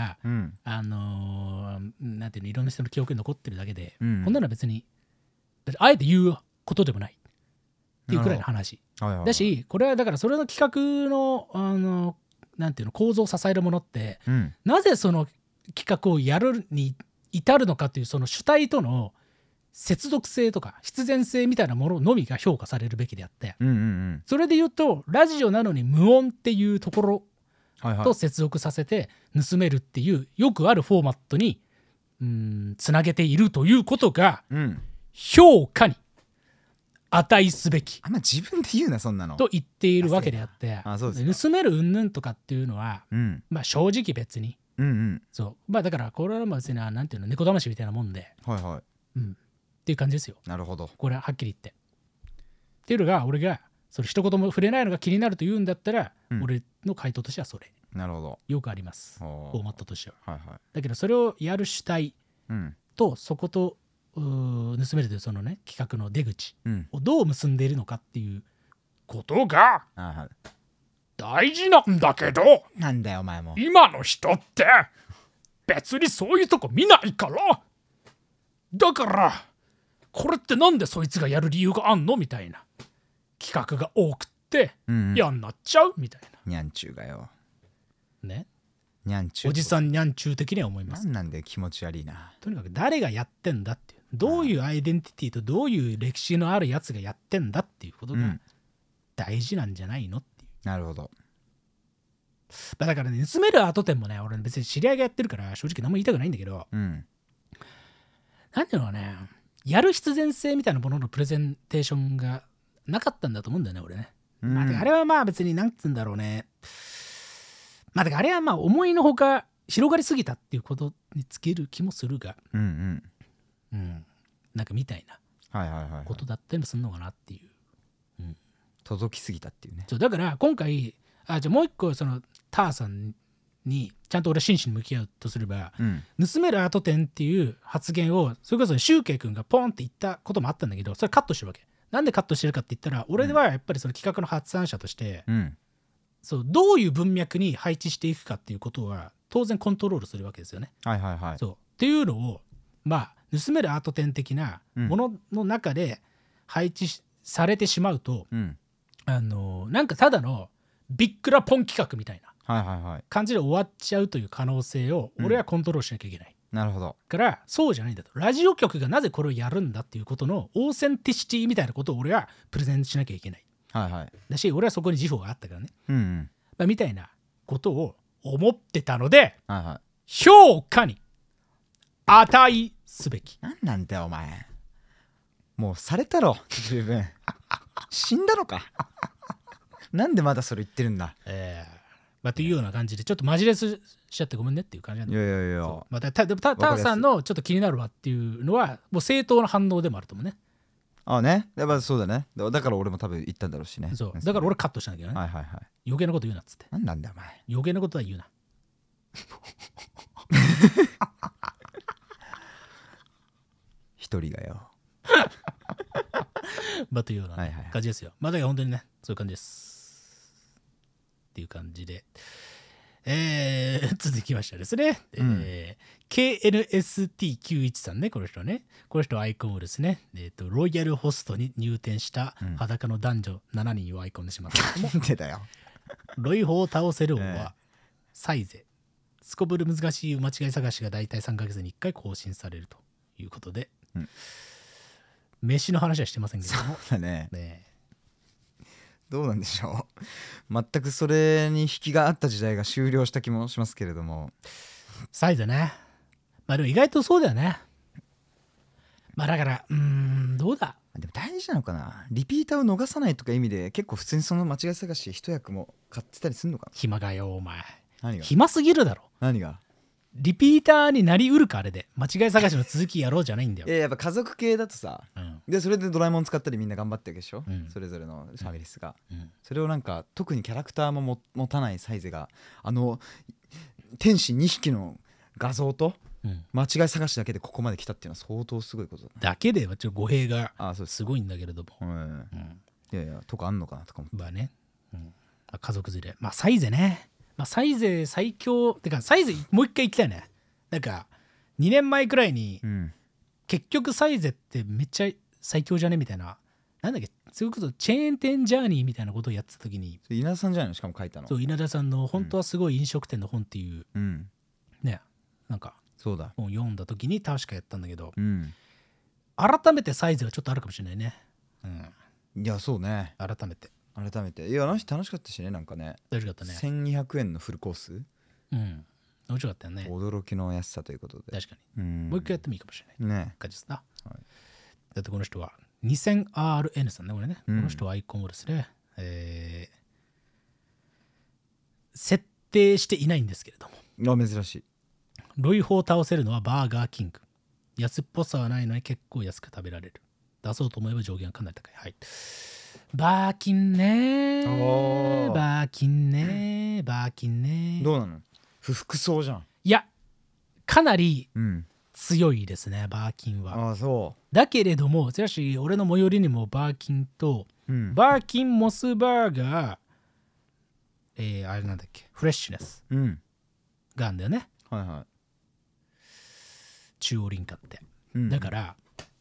なんていうの、いろんな人の記憶に残ってるだけで、こんなのは別にあえて言うことでもないっていうくらいの話だし、これはだからそれの企画のなんていうの、構造を支えるものって、なぜその企画をやるに至るのかというその主体との接続性とか必然性みたいなもののみが評価されるべきであって、それで言うとラジオなのに無音っていうところと接続させて盗めるっていうよくあるフォーマットにつなげているということが評価に値すべき、 あんま自分で言うなそんなのと言っているわけであって、盗める云々とかっていうのは、正直別に、そうだからこれは別になんていうの、猫だましみたいなもんで、っていう感じですよ。 なるほど。 これははっきり言ってっていうのが、俺がそれ一言も触れないのが気になると言うんだったら、俺の回答としてはそれ。 なるほど。 よくあります、フォーマットとしては。だけどそれをやる主体と、そこと盗めるというそのね企画の出口をどう結んでいるのかっていうことが大事なんだけど、 なんだよお前も。 今の人って別にそういうとこ見ないから、だからこれってなんでそいつがやる理由があんのみたいな企画が多くって嫌になっちゃうみたいな。 にゃんちゅうがよね、 にゃんちゅうおじさんにゃんちゅう的には思います。 なんで気持ち悪いな。 とにかく誰がやってんだっていう、どういうアイデンティティとどういう歴史のあるやつがやってんだっていうことが大事なんじゃないのっていう。 なるほど。 だからね、盗めるアート展もね、俺別に知り合いがやってるから正直何も言いたくないんだけど、なんていうのはね、やる必然性みたいなもののプレゼンテーションがなかったんだと思うんだよね、俺ね。あれは別になんつうんだろうね。あれは思いのほか広がりすぎたっていうことにつける気もするが、なんかみたいなことだったりもするのかなっていう。 届きすぎたっていうね。 そうだから今回、じゃあもう一個そのターさんにちゃんと俺真摯に向き合うとすれば、盗めるアート展っていう発言をそれこそシュウケイ君がポンって言ったこともあったんだけど、それカットしてるわけ。なんでカットしてるかって言ったら、俺はやっぱりその企画の発案者として、そうどういう文脈に配置していくかっていうことは当然コントロールするわけですよね。そうっていうのを盗めるアート展的なものの中で配置されてしまうと、なんかただのビックラポン企画みたいな感じで終わっちゃうという可能性を俺はコントロールしなきゃいけない。 なるほど。 からそうじゃないんだと。ラジオ局がなぜこれをやるんだっていうことのオーセンティシティみたいなことを俺はプレゼンしなきゃいけない。だし俺はそこに自負があったからね、みたいなことを思ってたので、評価に値すべき。 なんだよお前、もうされたろ十分死んだのかなんでまだそれ言ってるんだ。 というような感じでちょっとマジレスしちゃってごめんねっていう感じなんで。 いやでもターさんのちょっと気になるわっていうのはもう正当な反応でもあると思うね。 ね、やっぱそうだね。だから俺も多分言ったんだろうしね。 そうだから俺カットしたんだけどね。余計なこと言うなっつって。 なんだよお前、 余計なことは言うな一人がよというような感じですよ。だから本当にねそういう感じですっていう感じで、続きましてですね、KNST91 さんね、この人ね、この人アイコンをですね、ロイヤルホストに入店した裸の男女7人をアイコンにしますけども、 なんでだよロイホを倒せる王はサイゼ、すこぶる難しい間違い探しが大体3ヶ月に1回更新されるということで、 飯の話はしてませんけどそうだね。 ねどうなんでしょう。全くそれに引きがあった時代が終了した気もしますけれども。 サイズね。まあでも意外とそうだよね。まあだからどうだ。 でも大事なのかな。リピーターを逃さないとか意味で結構普通にその間違い探し一役も買ってたりするのかな。 暇がよお前。 何が暇すぎるだろ。 何がリピーターになりうるかあれで。間違い探しの続きやろうじゃないんだよ。 やっぱ家族系だとさ、でそれでドラえもん使ったりみんな頑張ってるでしょ、それぞれのファミリスが、それをなんか特にキャラクターも持たないサイズが天使2匹の画像と間違い探しだけでここまで来たっていうのは相当すごいことだね。 だけではちょっと語弊がすごいんだけれども。 いやいやとかあんのかなとか思って。 まあね、家族連れ。まあサイゼね。まあサイゼ最強ってかサイゼもう一回行きたいね。なんか2年前くらいに、結局サイゼってめっちゃ最強じゃねみたいな。なんだっけ、そういうことチェーン店ジャーニーみたいなことをやってた時に、 稲田さんじゃないのしかも書いたの。 そう稲田さんの本当はすごい飲食店の本っていう、ね、なんかそうだ本読んだ時に確かやったんだけど、改めてサイズはちょっとあるかもしれないね。 いやそうね。 改めていや楽しかったしね。なんかね楽しかったね。 1200円のフルコース、 面白かったよね。 驚きの安さということで。 確かに、もう一回やってもいいかもしれないね。 感じですな、だってこの人は 2000RN さんねこれね、この人はアイコンをですね、設定していないんですけれども、 珍しい。 ロイホを倒せるのはバーガーキング。安っぽさはないのに結構安く食べられる。出そうと思えば上限はかなり高い。はい。バーキンねー。バーキンねー。バーキンねー。 どうなの？不服そうじゃん。 いや、かなり強いですね、バーキンは。 そうだけれども、しかし俺の最寄りにもバーキンと、バーキンモスバーガー、あれなんだっけ、フレッシュネスがあるんだよね。中央林間って。だから、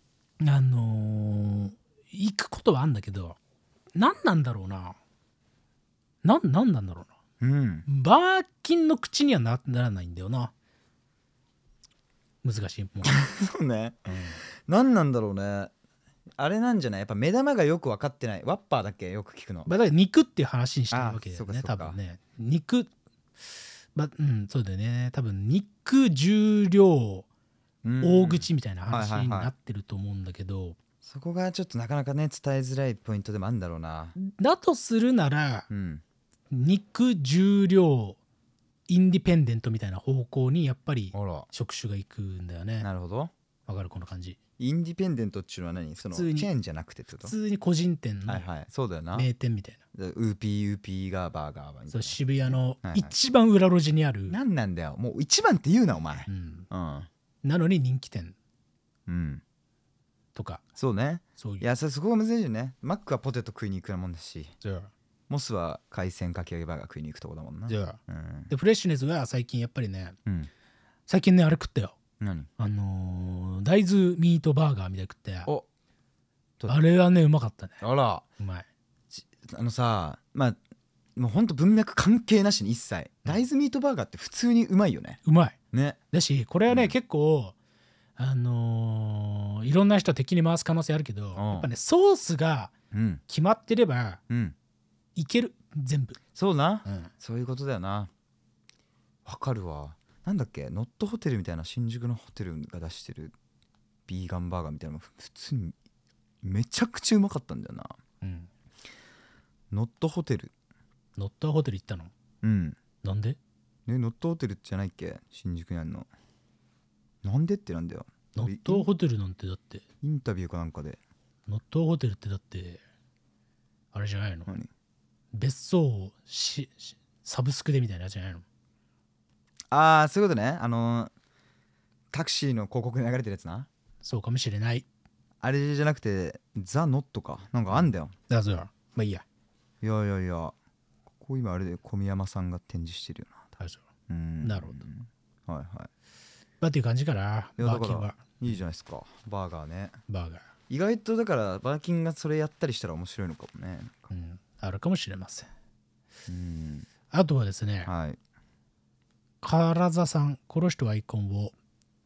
行くことはあるんだけど、何なんだろうな。何なんだろうな。バーキンの口にはならないんだよな。難しいもん。 そうね。何なんだろうね。あれなんじゃない？やっぱ目玉がよく分かってない。ワッパーだっけよく聞くの。 だから肉っていう話にしてるわけだよね。多分ね。肉、そうだよね。多分肉重量大口みたいな話になってると思うんだけど、 そこがちょっとなかなかね伝えづらいポイントでもあるんだろうな。 だとするなら、肉重量インディペンデントみたいな方向にやっぱり職種が行くんだよね。 なるほど。 わかるこの感じ。 インディペンデントっていうのは何？そのチェーンじゃなくてってこと？ 普通に個人店の名店みたいな。 ウーピーがバーガーみたいな。 そう渋谷の一番裏路地にある。 何なんだよ。もう一番って言うなお前。 なのに人気店とか。 そうね。いやそこが難しいよね。マックはポテト食いに行くようなもんだし、モスは海鮮かき揚げバーガー食いに行くとこだもんな。 でフレッシュネスは最近やっぱりね、最近ねあれ食ったよ。 何？ 大豆ミートバーガーみたいな食って、あれはねうまかったね。 あらうまい。 さまあもうほんと文脈関係なしに一切大豆ミートバーガーって普通にうまいよね。 うまいね。 だしこれはね、結構いろんな人敵に回す可能性あるけど、やっぱねソースが決まってれば、いける全部。 そうな、そういうことだよな。わかるわ。なんだっけノットホテルみたいな新宿のホテルが出してるビーガンバーガーみたいなの普通にめちゃくちゃうまかったんだよな。ノットホテル行ったの？なんで？ ノットホテルじゃないっけ新宿にあるの。なんでってなんだよ。 ノットホテルなんてだってインタビューかなんかでノットホテルってだってあれじゃないの？別荘をサブスクでみたいなやつじゃないの？ ああそういうことね。タクシーの広告に流れてるやつな。 そうかもしれない。 あれじゃなくてザ・ノットかなんかあんだよ。 だそうや。まあいいや。 いやここ今あれで小宮山さんが展示してるよな。 なるほど。 まあっていう感じかな。バーキンは。 いいじゃないですかバーガーね。 バーガー。 意外とだからバーキンがそれやったりしたら面白いのかもね。 あるかもしれません。あとはですね。 はい。 唐座さん、この人はアイコンを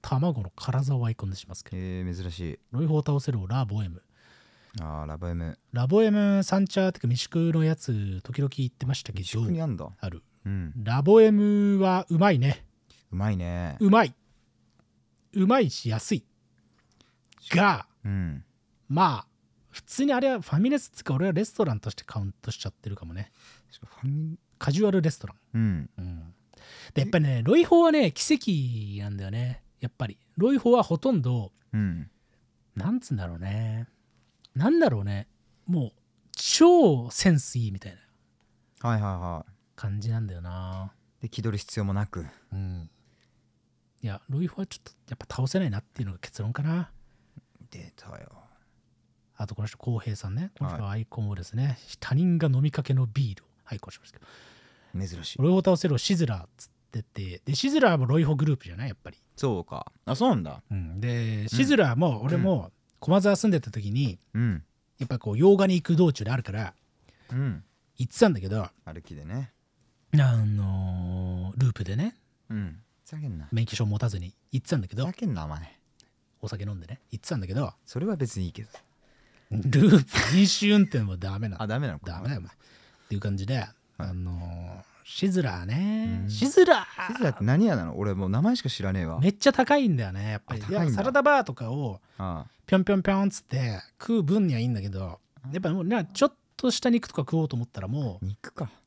卵の唐沢をアイコンにしますけど、 珍しい。 ロイホを倒せるラボエム。 ラボエム。 ラボエム三茶ってか未宿のやつ時々言ってましたけど、 未宿にあんだ。 ある。ラボエムはうまいね。 うまいね。 うまいし安い。が、まあ普通にあれはファミレスっつうか俺はレストランとしてカウントしちゃってるかもね。カジュアルレストラン。でやっぱりねロイホはね奇跡なんだよね。やっぱりロイホはほとんど、なんつうんだろうね。なんだろうね。もう超センスいいみたいな感じなんだよな。 で気取る必要もなく。 いやロイホはちょっとやっぱ倒せないなっていうのが結論かな。 出たよ。 あとこの人浩平さんね。この人はアイコンをですね、他人が飲みかけのビールをアイコンしますけど、 珍しい。 ロイホを倒せるをシズラーっつってて、でシズラーもロイホグループじゃないやっぱり。 そうか。そうなんだ。 でシズラーも俺も駒沢住んでた時に、やっぱこう洋画に行く道中であるから、行ってたんだけど、 歩きでね、 ループでね、免許証持たずに行ってたんだけど、お酒飲んでね行ってたんだけど、 それは別にいいけど、 ループ飲酒運転はダメなの。 ダメなのか。 ダメだよお前っていう感じで、シズラーね、シズラーって何屋なの？俺もう名前しか知らねえわ。 めっちゃ高いんだよねやっぱり。サラダバーとかをぴょんぴょんぴょんっつって食う分にはいいんだけど、やっぱもうちょっとした肉とか食おうと思ったらもう肉か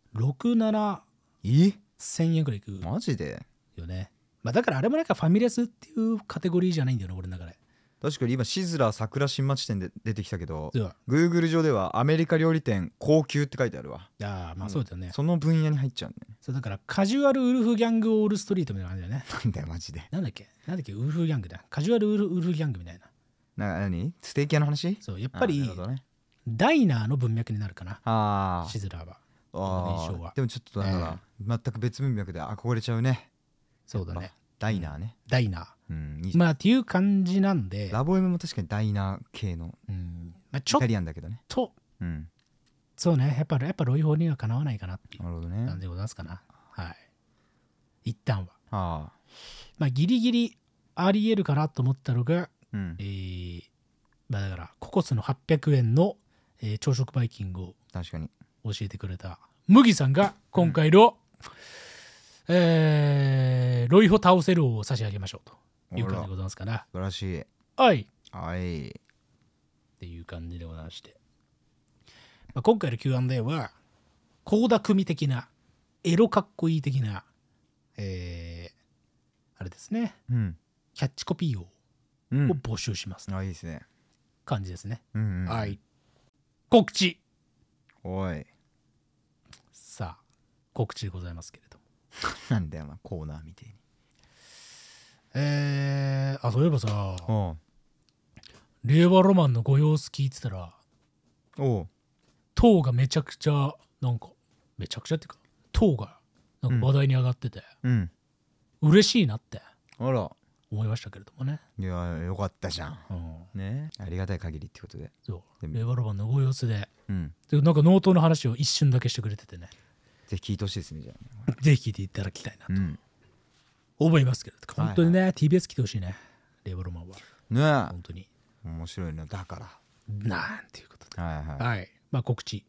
6、7千円くらいいくマジでよね。だからあれもなんかファミレスっていうカテゴリーじゃないんだよね俺の中で。 確かに今シズラー桜新町店で出てきたけど、Google 上ではアメリカ料理店高級って書いてあるわ。 まあそうだよね。 その分野に入っちゃうんだよね。 そうだからカジュアルウルフギャングオールストリートみたいな感じだよね。 なんだよマジで。 なんだっけウルフギャングだ。カジュアルウルフギャングみたいな。 何ステーキ屋の話？ そうやっぱり、ダイナーの文脈になるかな。シズラーは。でもちょっとだから、全く別文脈で憧れちゃうね。 そうだね。 ダイナーね。 ダイナー。っていう感じなんで。 ラボエムも確かにダイナー系のイタリアンだけどね。 そうね。やっぱロイホにはかなわないかなっていう感じでございますかな。一旦は。ギリギリありえるかなと思ったのが、だからココスの800円の朝食バイキングを確かに教えてくれた麦さんが今回のロイホ倒せるを差し上げましょうという感じでございますかな。 素晴らしい。 っていう感じでございまして、今回の Q&A は倖田來未的なエロかっこいい的なあれですね、キャッチコピーを募集します、 いいですね感じですね。告知。さあ告知でございますけれどもなんだよコーナーみたいに。 そういえばさ、令和ロマンのご様子聞いてたら、塔がめちゃくちゃめちゃくちゃっていうか塔がなんか話題に上がってて、嬉しいなって思いましたけれどもね。 いやよかったじゃん、ね、ありがたい限りってことで。 令和ロマンのご様子で、なんかノートの話を一瞬だけしてくれててね、 ぜひ聞いてほしいですね。じゃあぜひ聞いていただきたいなと思いますけど、本当にね、TBS 来てほしいね、令和ロマンはね。本当に面白いのだからなんていうことで、告知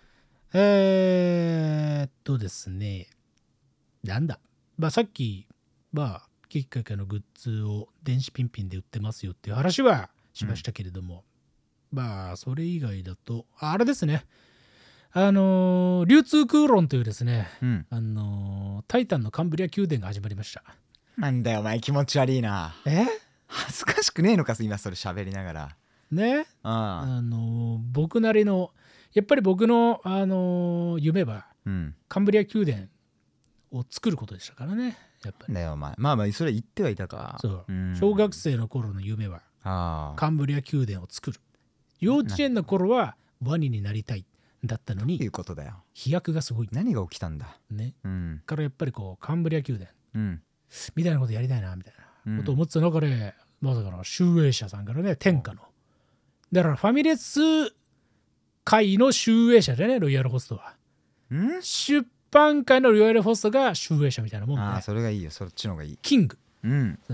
ですね、なんださっきキッカカのグッズを電子ピンピンで売ってますよっていう話はしましたけれども、それ以外だとあれですね、流通空論というですね、タイタンのカンブリア宮殿が始まりました。 なんだよお前気持ち悪いな。恥ずかしくねえのか今それ喋りながらね。僕なりのやっぱり僕の、夢は、カンブリア宮殿を作ることでしたからね。やっぱりだよお前。それ言ってはいたか。 小学生の頃の夢はカンブリア宮殿を作る。幼稚園の頃はワニになりたいだったのに、 いうことだよ。 飛躍がすごい。 何が起きたんだね。からやっぱりカンブリア宮殿、みたいなことやりたいなみたいなことを思ってた中で、まさかの集英社さんからね、天下のだからファミレス界の集英社でね、ロイヤルホストは出版界のロイヤルホストが集英社みたいなもんで、 それがいいよ。そっちの方がいい。 キングだね。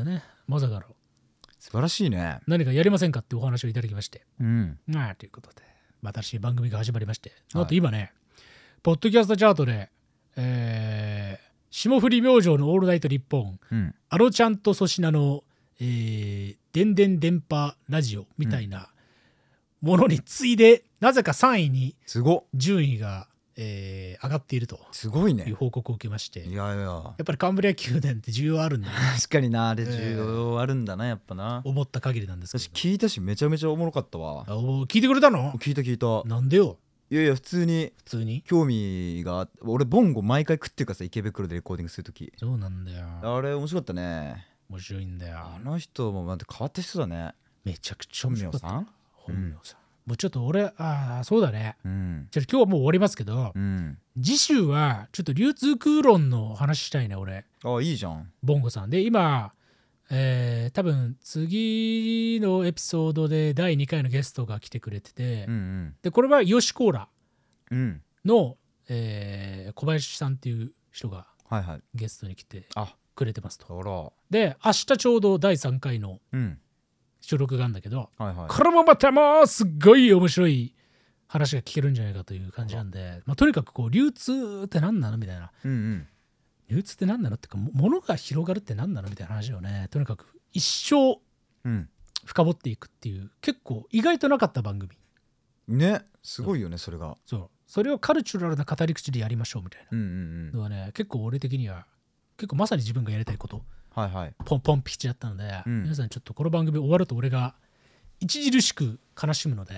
まさかの素晴らしいね。 何かやりませんかってお話をいただきまして、 ということで新しい番組が始まりまして、あと今ね、ポッドキャストチャートで、霜降り明星のオールナイト日本、アロちゃんと粗品の、電電電波ラジオみたいなものに次いで、なぜか3位に順位が上がっているという報告を受けまして、やっぱりカンブリア宮殿って需要あるんだね。 確かにな、あれ需要あるんだな、やっぱな。 思った限りなんですけど、 私聞いたしめちゃめちゃおもろかったわ。 聞いてくれたの？ 聞いた。 なんでよ。 いや普通に興味が、俺ボンゴ毎回食ってるからさ、池袋でレコーディングするとき。 そうなんだよ。 あれ面白かったね。 面白いんだよ。 あの人もまた変わった人だね。 めちゃくちゃ面白かった。 本名さん。 もうちょっと俺、そうだね。じゃあ今日はもう終わりますけど、次週はちょっと流通空論の話したいね、俺。 いいじゃん。 ボンゴさん。で、今、多分次のエピソードで第2回のゲストが来てくれてて、で、これはヨシコーラの、小林さんっていう人がゲストに来てくれてますと。で、明日ちょうど第3回の、収録があるんだけど、これもまたもうすっごい面白い話が聞けるんじゃないかという感じなんで、とにかくこう流通って何なのみたいな、流通って何なのっていうか、物が広がるって何なのみたいな話をね、とにかく一生深掘っていくっていう、結構意外となかった番組ね。すごいよね、それが。 それをカルチュラルな語り口でやりましょうみたいなのはね、結構俺的には結構まさに自分がやりたいことポンピチだったので、皆さんちょっとこの番組終わると俺が著しく悲しむので、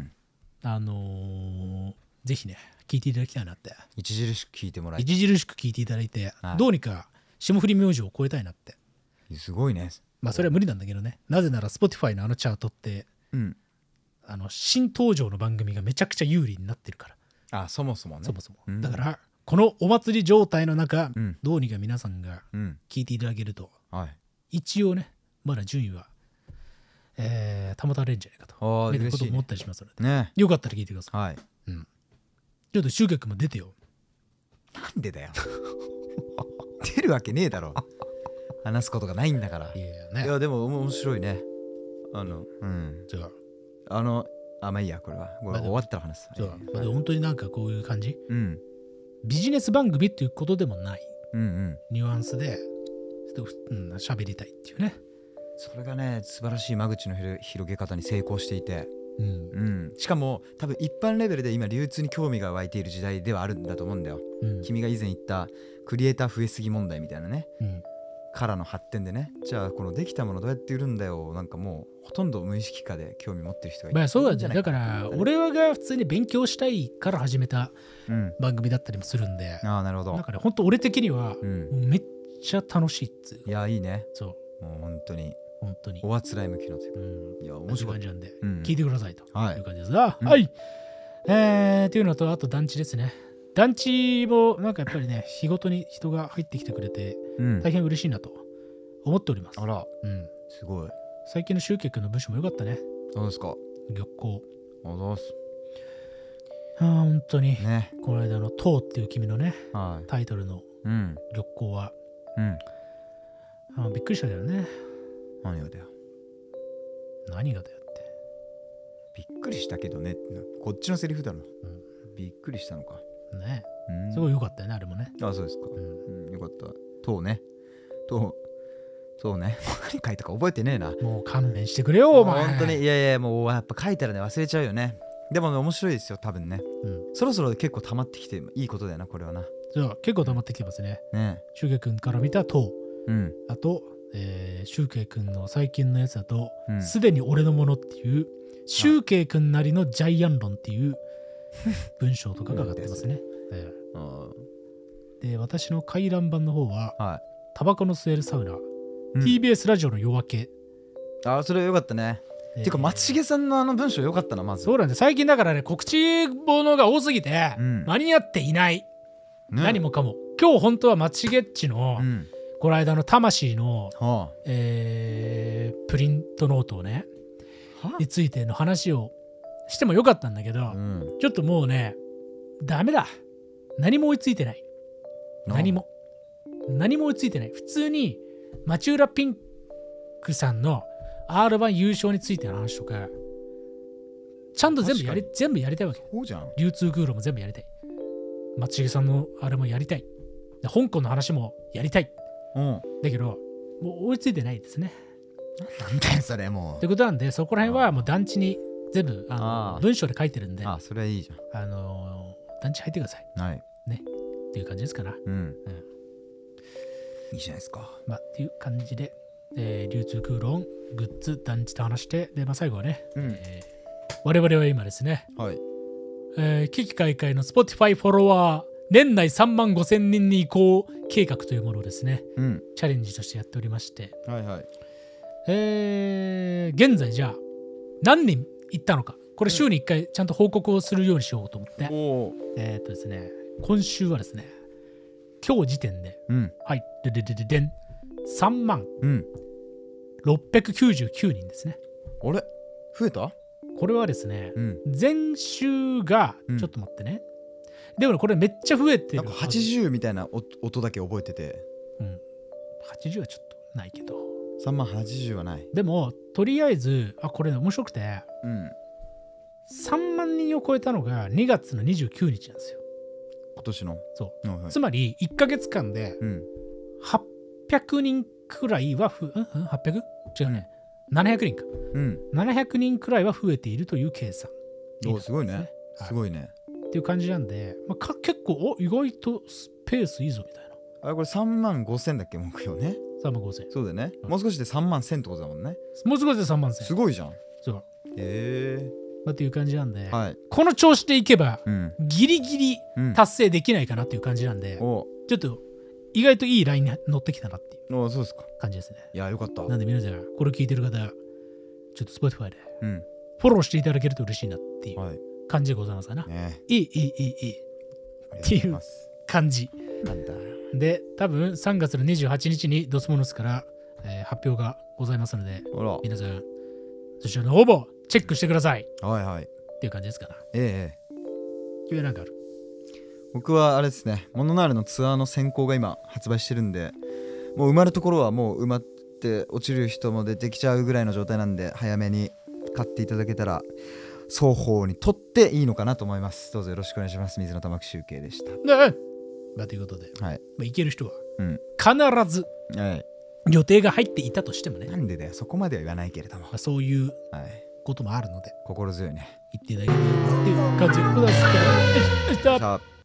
ぜひね聞いていただきたいなって。 著しく聞いてもらい著しく聞いていただいて、どうにか霜降り明星を超えたいなって。 すごいね。 それは無理なんだけどね。なぜなら Spotify のチャートって、新登場の番組がめちゃくちゃ有利になってるから。 そもそもね。 だからこのお祭り状態の中、どうにか皆さんが聞いていただけると、一応ねまだ順位は、保たれるんじゃないかということを思ったりしますので、よかったら聞いてください。ちょっと集客も出てよ。 なんでだよ。出るわけねえだろ。話すことがないんだから。いやでも面白いね。じゃあまあいいや、これは終わったら話す。 本当になんかこういう感じ、ビジネス番組っていうことでもないニュアンスで喋りたいっていうね。 それがね素晴らしい間口の広げ方に成功していて、しかも多分一般レベルで今流通に興味が湧いている時代ではあるんだと思うんだよ。君が以前言ったクリエイター増えすぎ問題みたいなね、からの発展でね、じゃあこのできたものどうやって売るんだよ、なんかもうほとんど無意識化で興味持ってる人がいる。 そうだね。だから俺が普通に勉強したいから始めた番組だったりもするんで、 なるほど。 だから本当俺的にはめっちゃ楽しいっつう。 いやいいね。 もう本当におあつらい向きのというか、いや面白い感じなんで聞いてくださいという感じですが、っていうのと、あと団地ですね。団地もなんかやっぱりね、日ごとに人が入ってきてくれて大変嬉しいなと思っております。 すごい。 最近の集客の文章も良かったね。 そうですか。 玉光。 す。 本当にね。この間の塔っていう君のね、タイトルの玉光はびっくりしたけどね。 何がだよ。 何がだよって。 びっくりしたけどね。こっちのセリフだろ。びっくりしたのか。 ね。すごい良かったよね、あれもね。 そうですか。よかった。塔ね。そうね。何書いたか覚えてねえな。 もう勘弁してくれよ、お前。 本当に。いやもうやっぱ書いたらね忘れちゃうよね。でもね面白いですよ、多分ね。そろそろ結構溜まってきていいことだよな、これはな。 結構溜まってきてますね。シュウケイ君から見た塔。あと、シュウケイ君の最近のやつだと、すでに俺のものっていう、シュウケイ君なりのジャイアン論っていう文章とかが上がってますね。で、私の回覧板の方は、タバコの吸えるサウナ、TBS ラジオの夜明け。 それはよかったね。ていうか松重さんの文章よかったな、まず。 そうなんで、最近だからね、告知物が多すぎて間に合っていない。何もかも。今日本当は松重っちのこの間の魂のプリントノートをねについての話をしてもよかったんだけど、ちょっともうねダメだ。何も追いついてない。何も追いついてない。普通に町浦ピンクさんの R1 優勝についての話とかちゃんと全部やりたいわけ。 そうじゃん。 流通空路も全部やりたい。松重さんのあれもやりたい。で香港の話もやりたい。だけどもう追いついてないですね。 なんだよそれもう。 ってことなんでそこら辺はもう団地に全部文章で書いてるんで、 それはいいじゃん。 団地入ってください。 はい。 ね。っていう感じですかな。 いいじゃないですか。 っていう感じで、流通空論、グッズ、団地と話して、で、最後はね、我々は今ですね、危機開会の Spotify フォロワー、年内3万5千人に移行計画というものをですね、チャレンジとしてやっておりまして、現在じゃあ、何人行ったのか、これ週に1回ちゃんと報告をするようにしようと思って、ですね、今週はですね、今日時点で、はい、3万699人ですね。 あれ増えた？ これはですね、前週が、ちょっと待ってね。でもこれめっちゃ増えてる。 なんか80みたいな音だけ覚えてて。 80はちょっとないけど。 3万80はない。 でも、とりあえず、これね、面白くて、3万人を超えたのが2月の29日なんですよ。 今年の。 そう。つまり、1ヶ月間で、800人くらいは800？ 違うね。700人か。700人くらいは増えているという計算。 すごいね。すごいね。 っていう感じなんで、結構、意外とスペースいいぞみたいな。 これ3万5千だっけ、目標ね。 3万5千。 そうだよね。もう少しで3万1000ってことだもんね。 もう少しで3万1000。 すごいじゃん。 そう。っていう感じなんで、 はい、 この調子でいけば、ギリギリ達成できないかなっていう感じなんで、ちょっと意外といいラインに乗ってきたなっていう感じですね。 いや、よかった。 なんで皆さん、これ聞いてる方、ちょっと Spotify でフォローしていただけると嬉しいなっていう感じでございますかな。いいっていう感じ。で、多分3月の28日にドスモノスから、発表がございますので、皆さん、そちらの応募チェックしてください。っていう感じですかな。君は何かある？ 僕はあれですね、モノナールのツアーの先行が今発売してるんで、もう埋まるところはもう埋まって落ちる人も出てきちゃうぐらいの状態なんで、早めに買っていただけたら双方にとっていいのかなと思います。どうぞよろしくお願いします。水の玉木集計でした。 ということで、 行ける人は必ず予定が入っていたとしてもね。 なんでだよ、そこまでは言わないけれども、 そういうこともあるので、 心強いね。 言っていただければっていう感じでございます。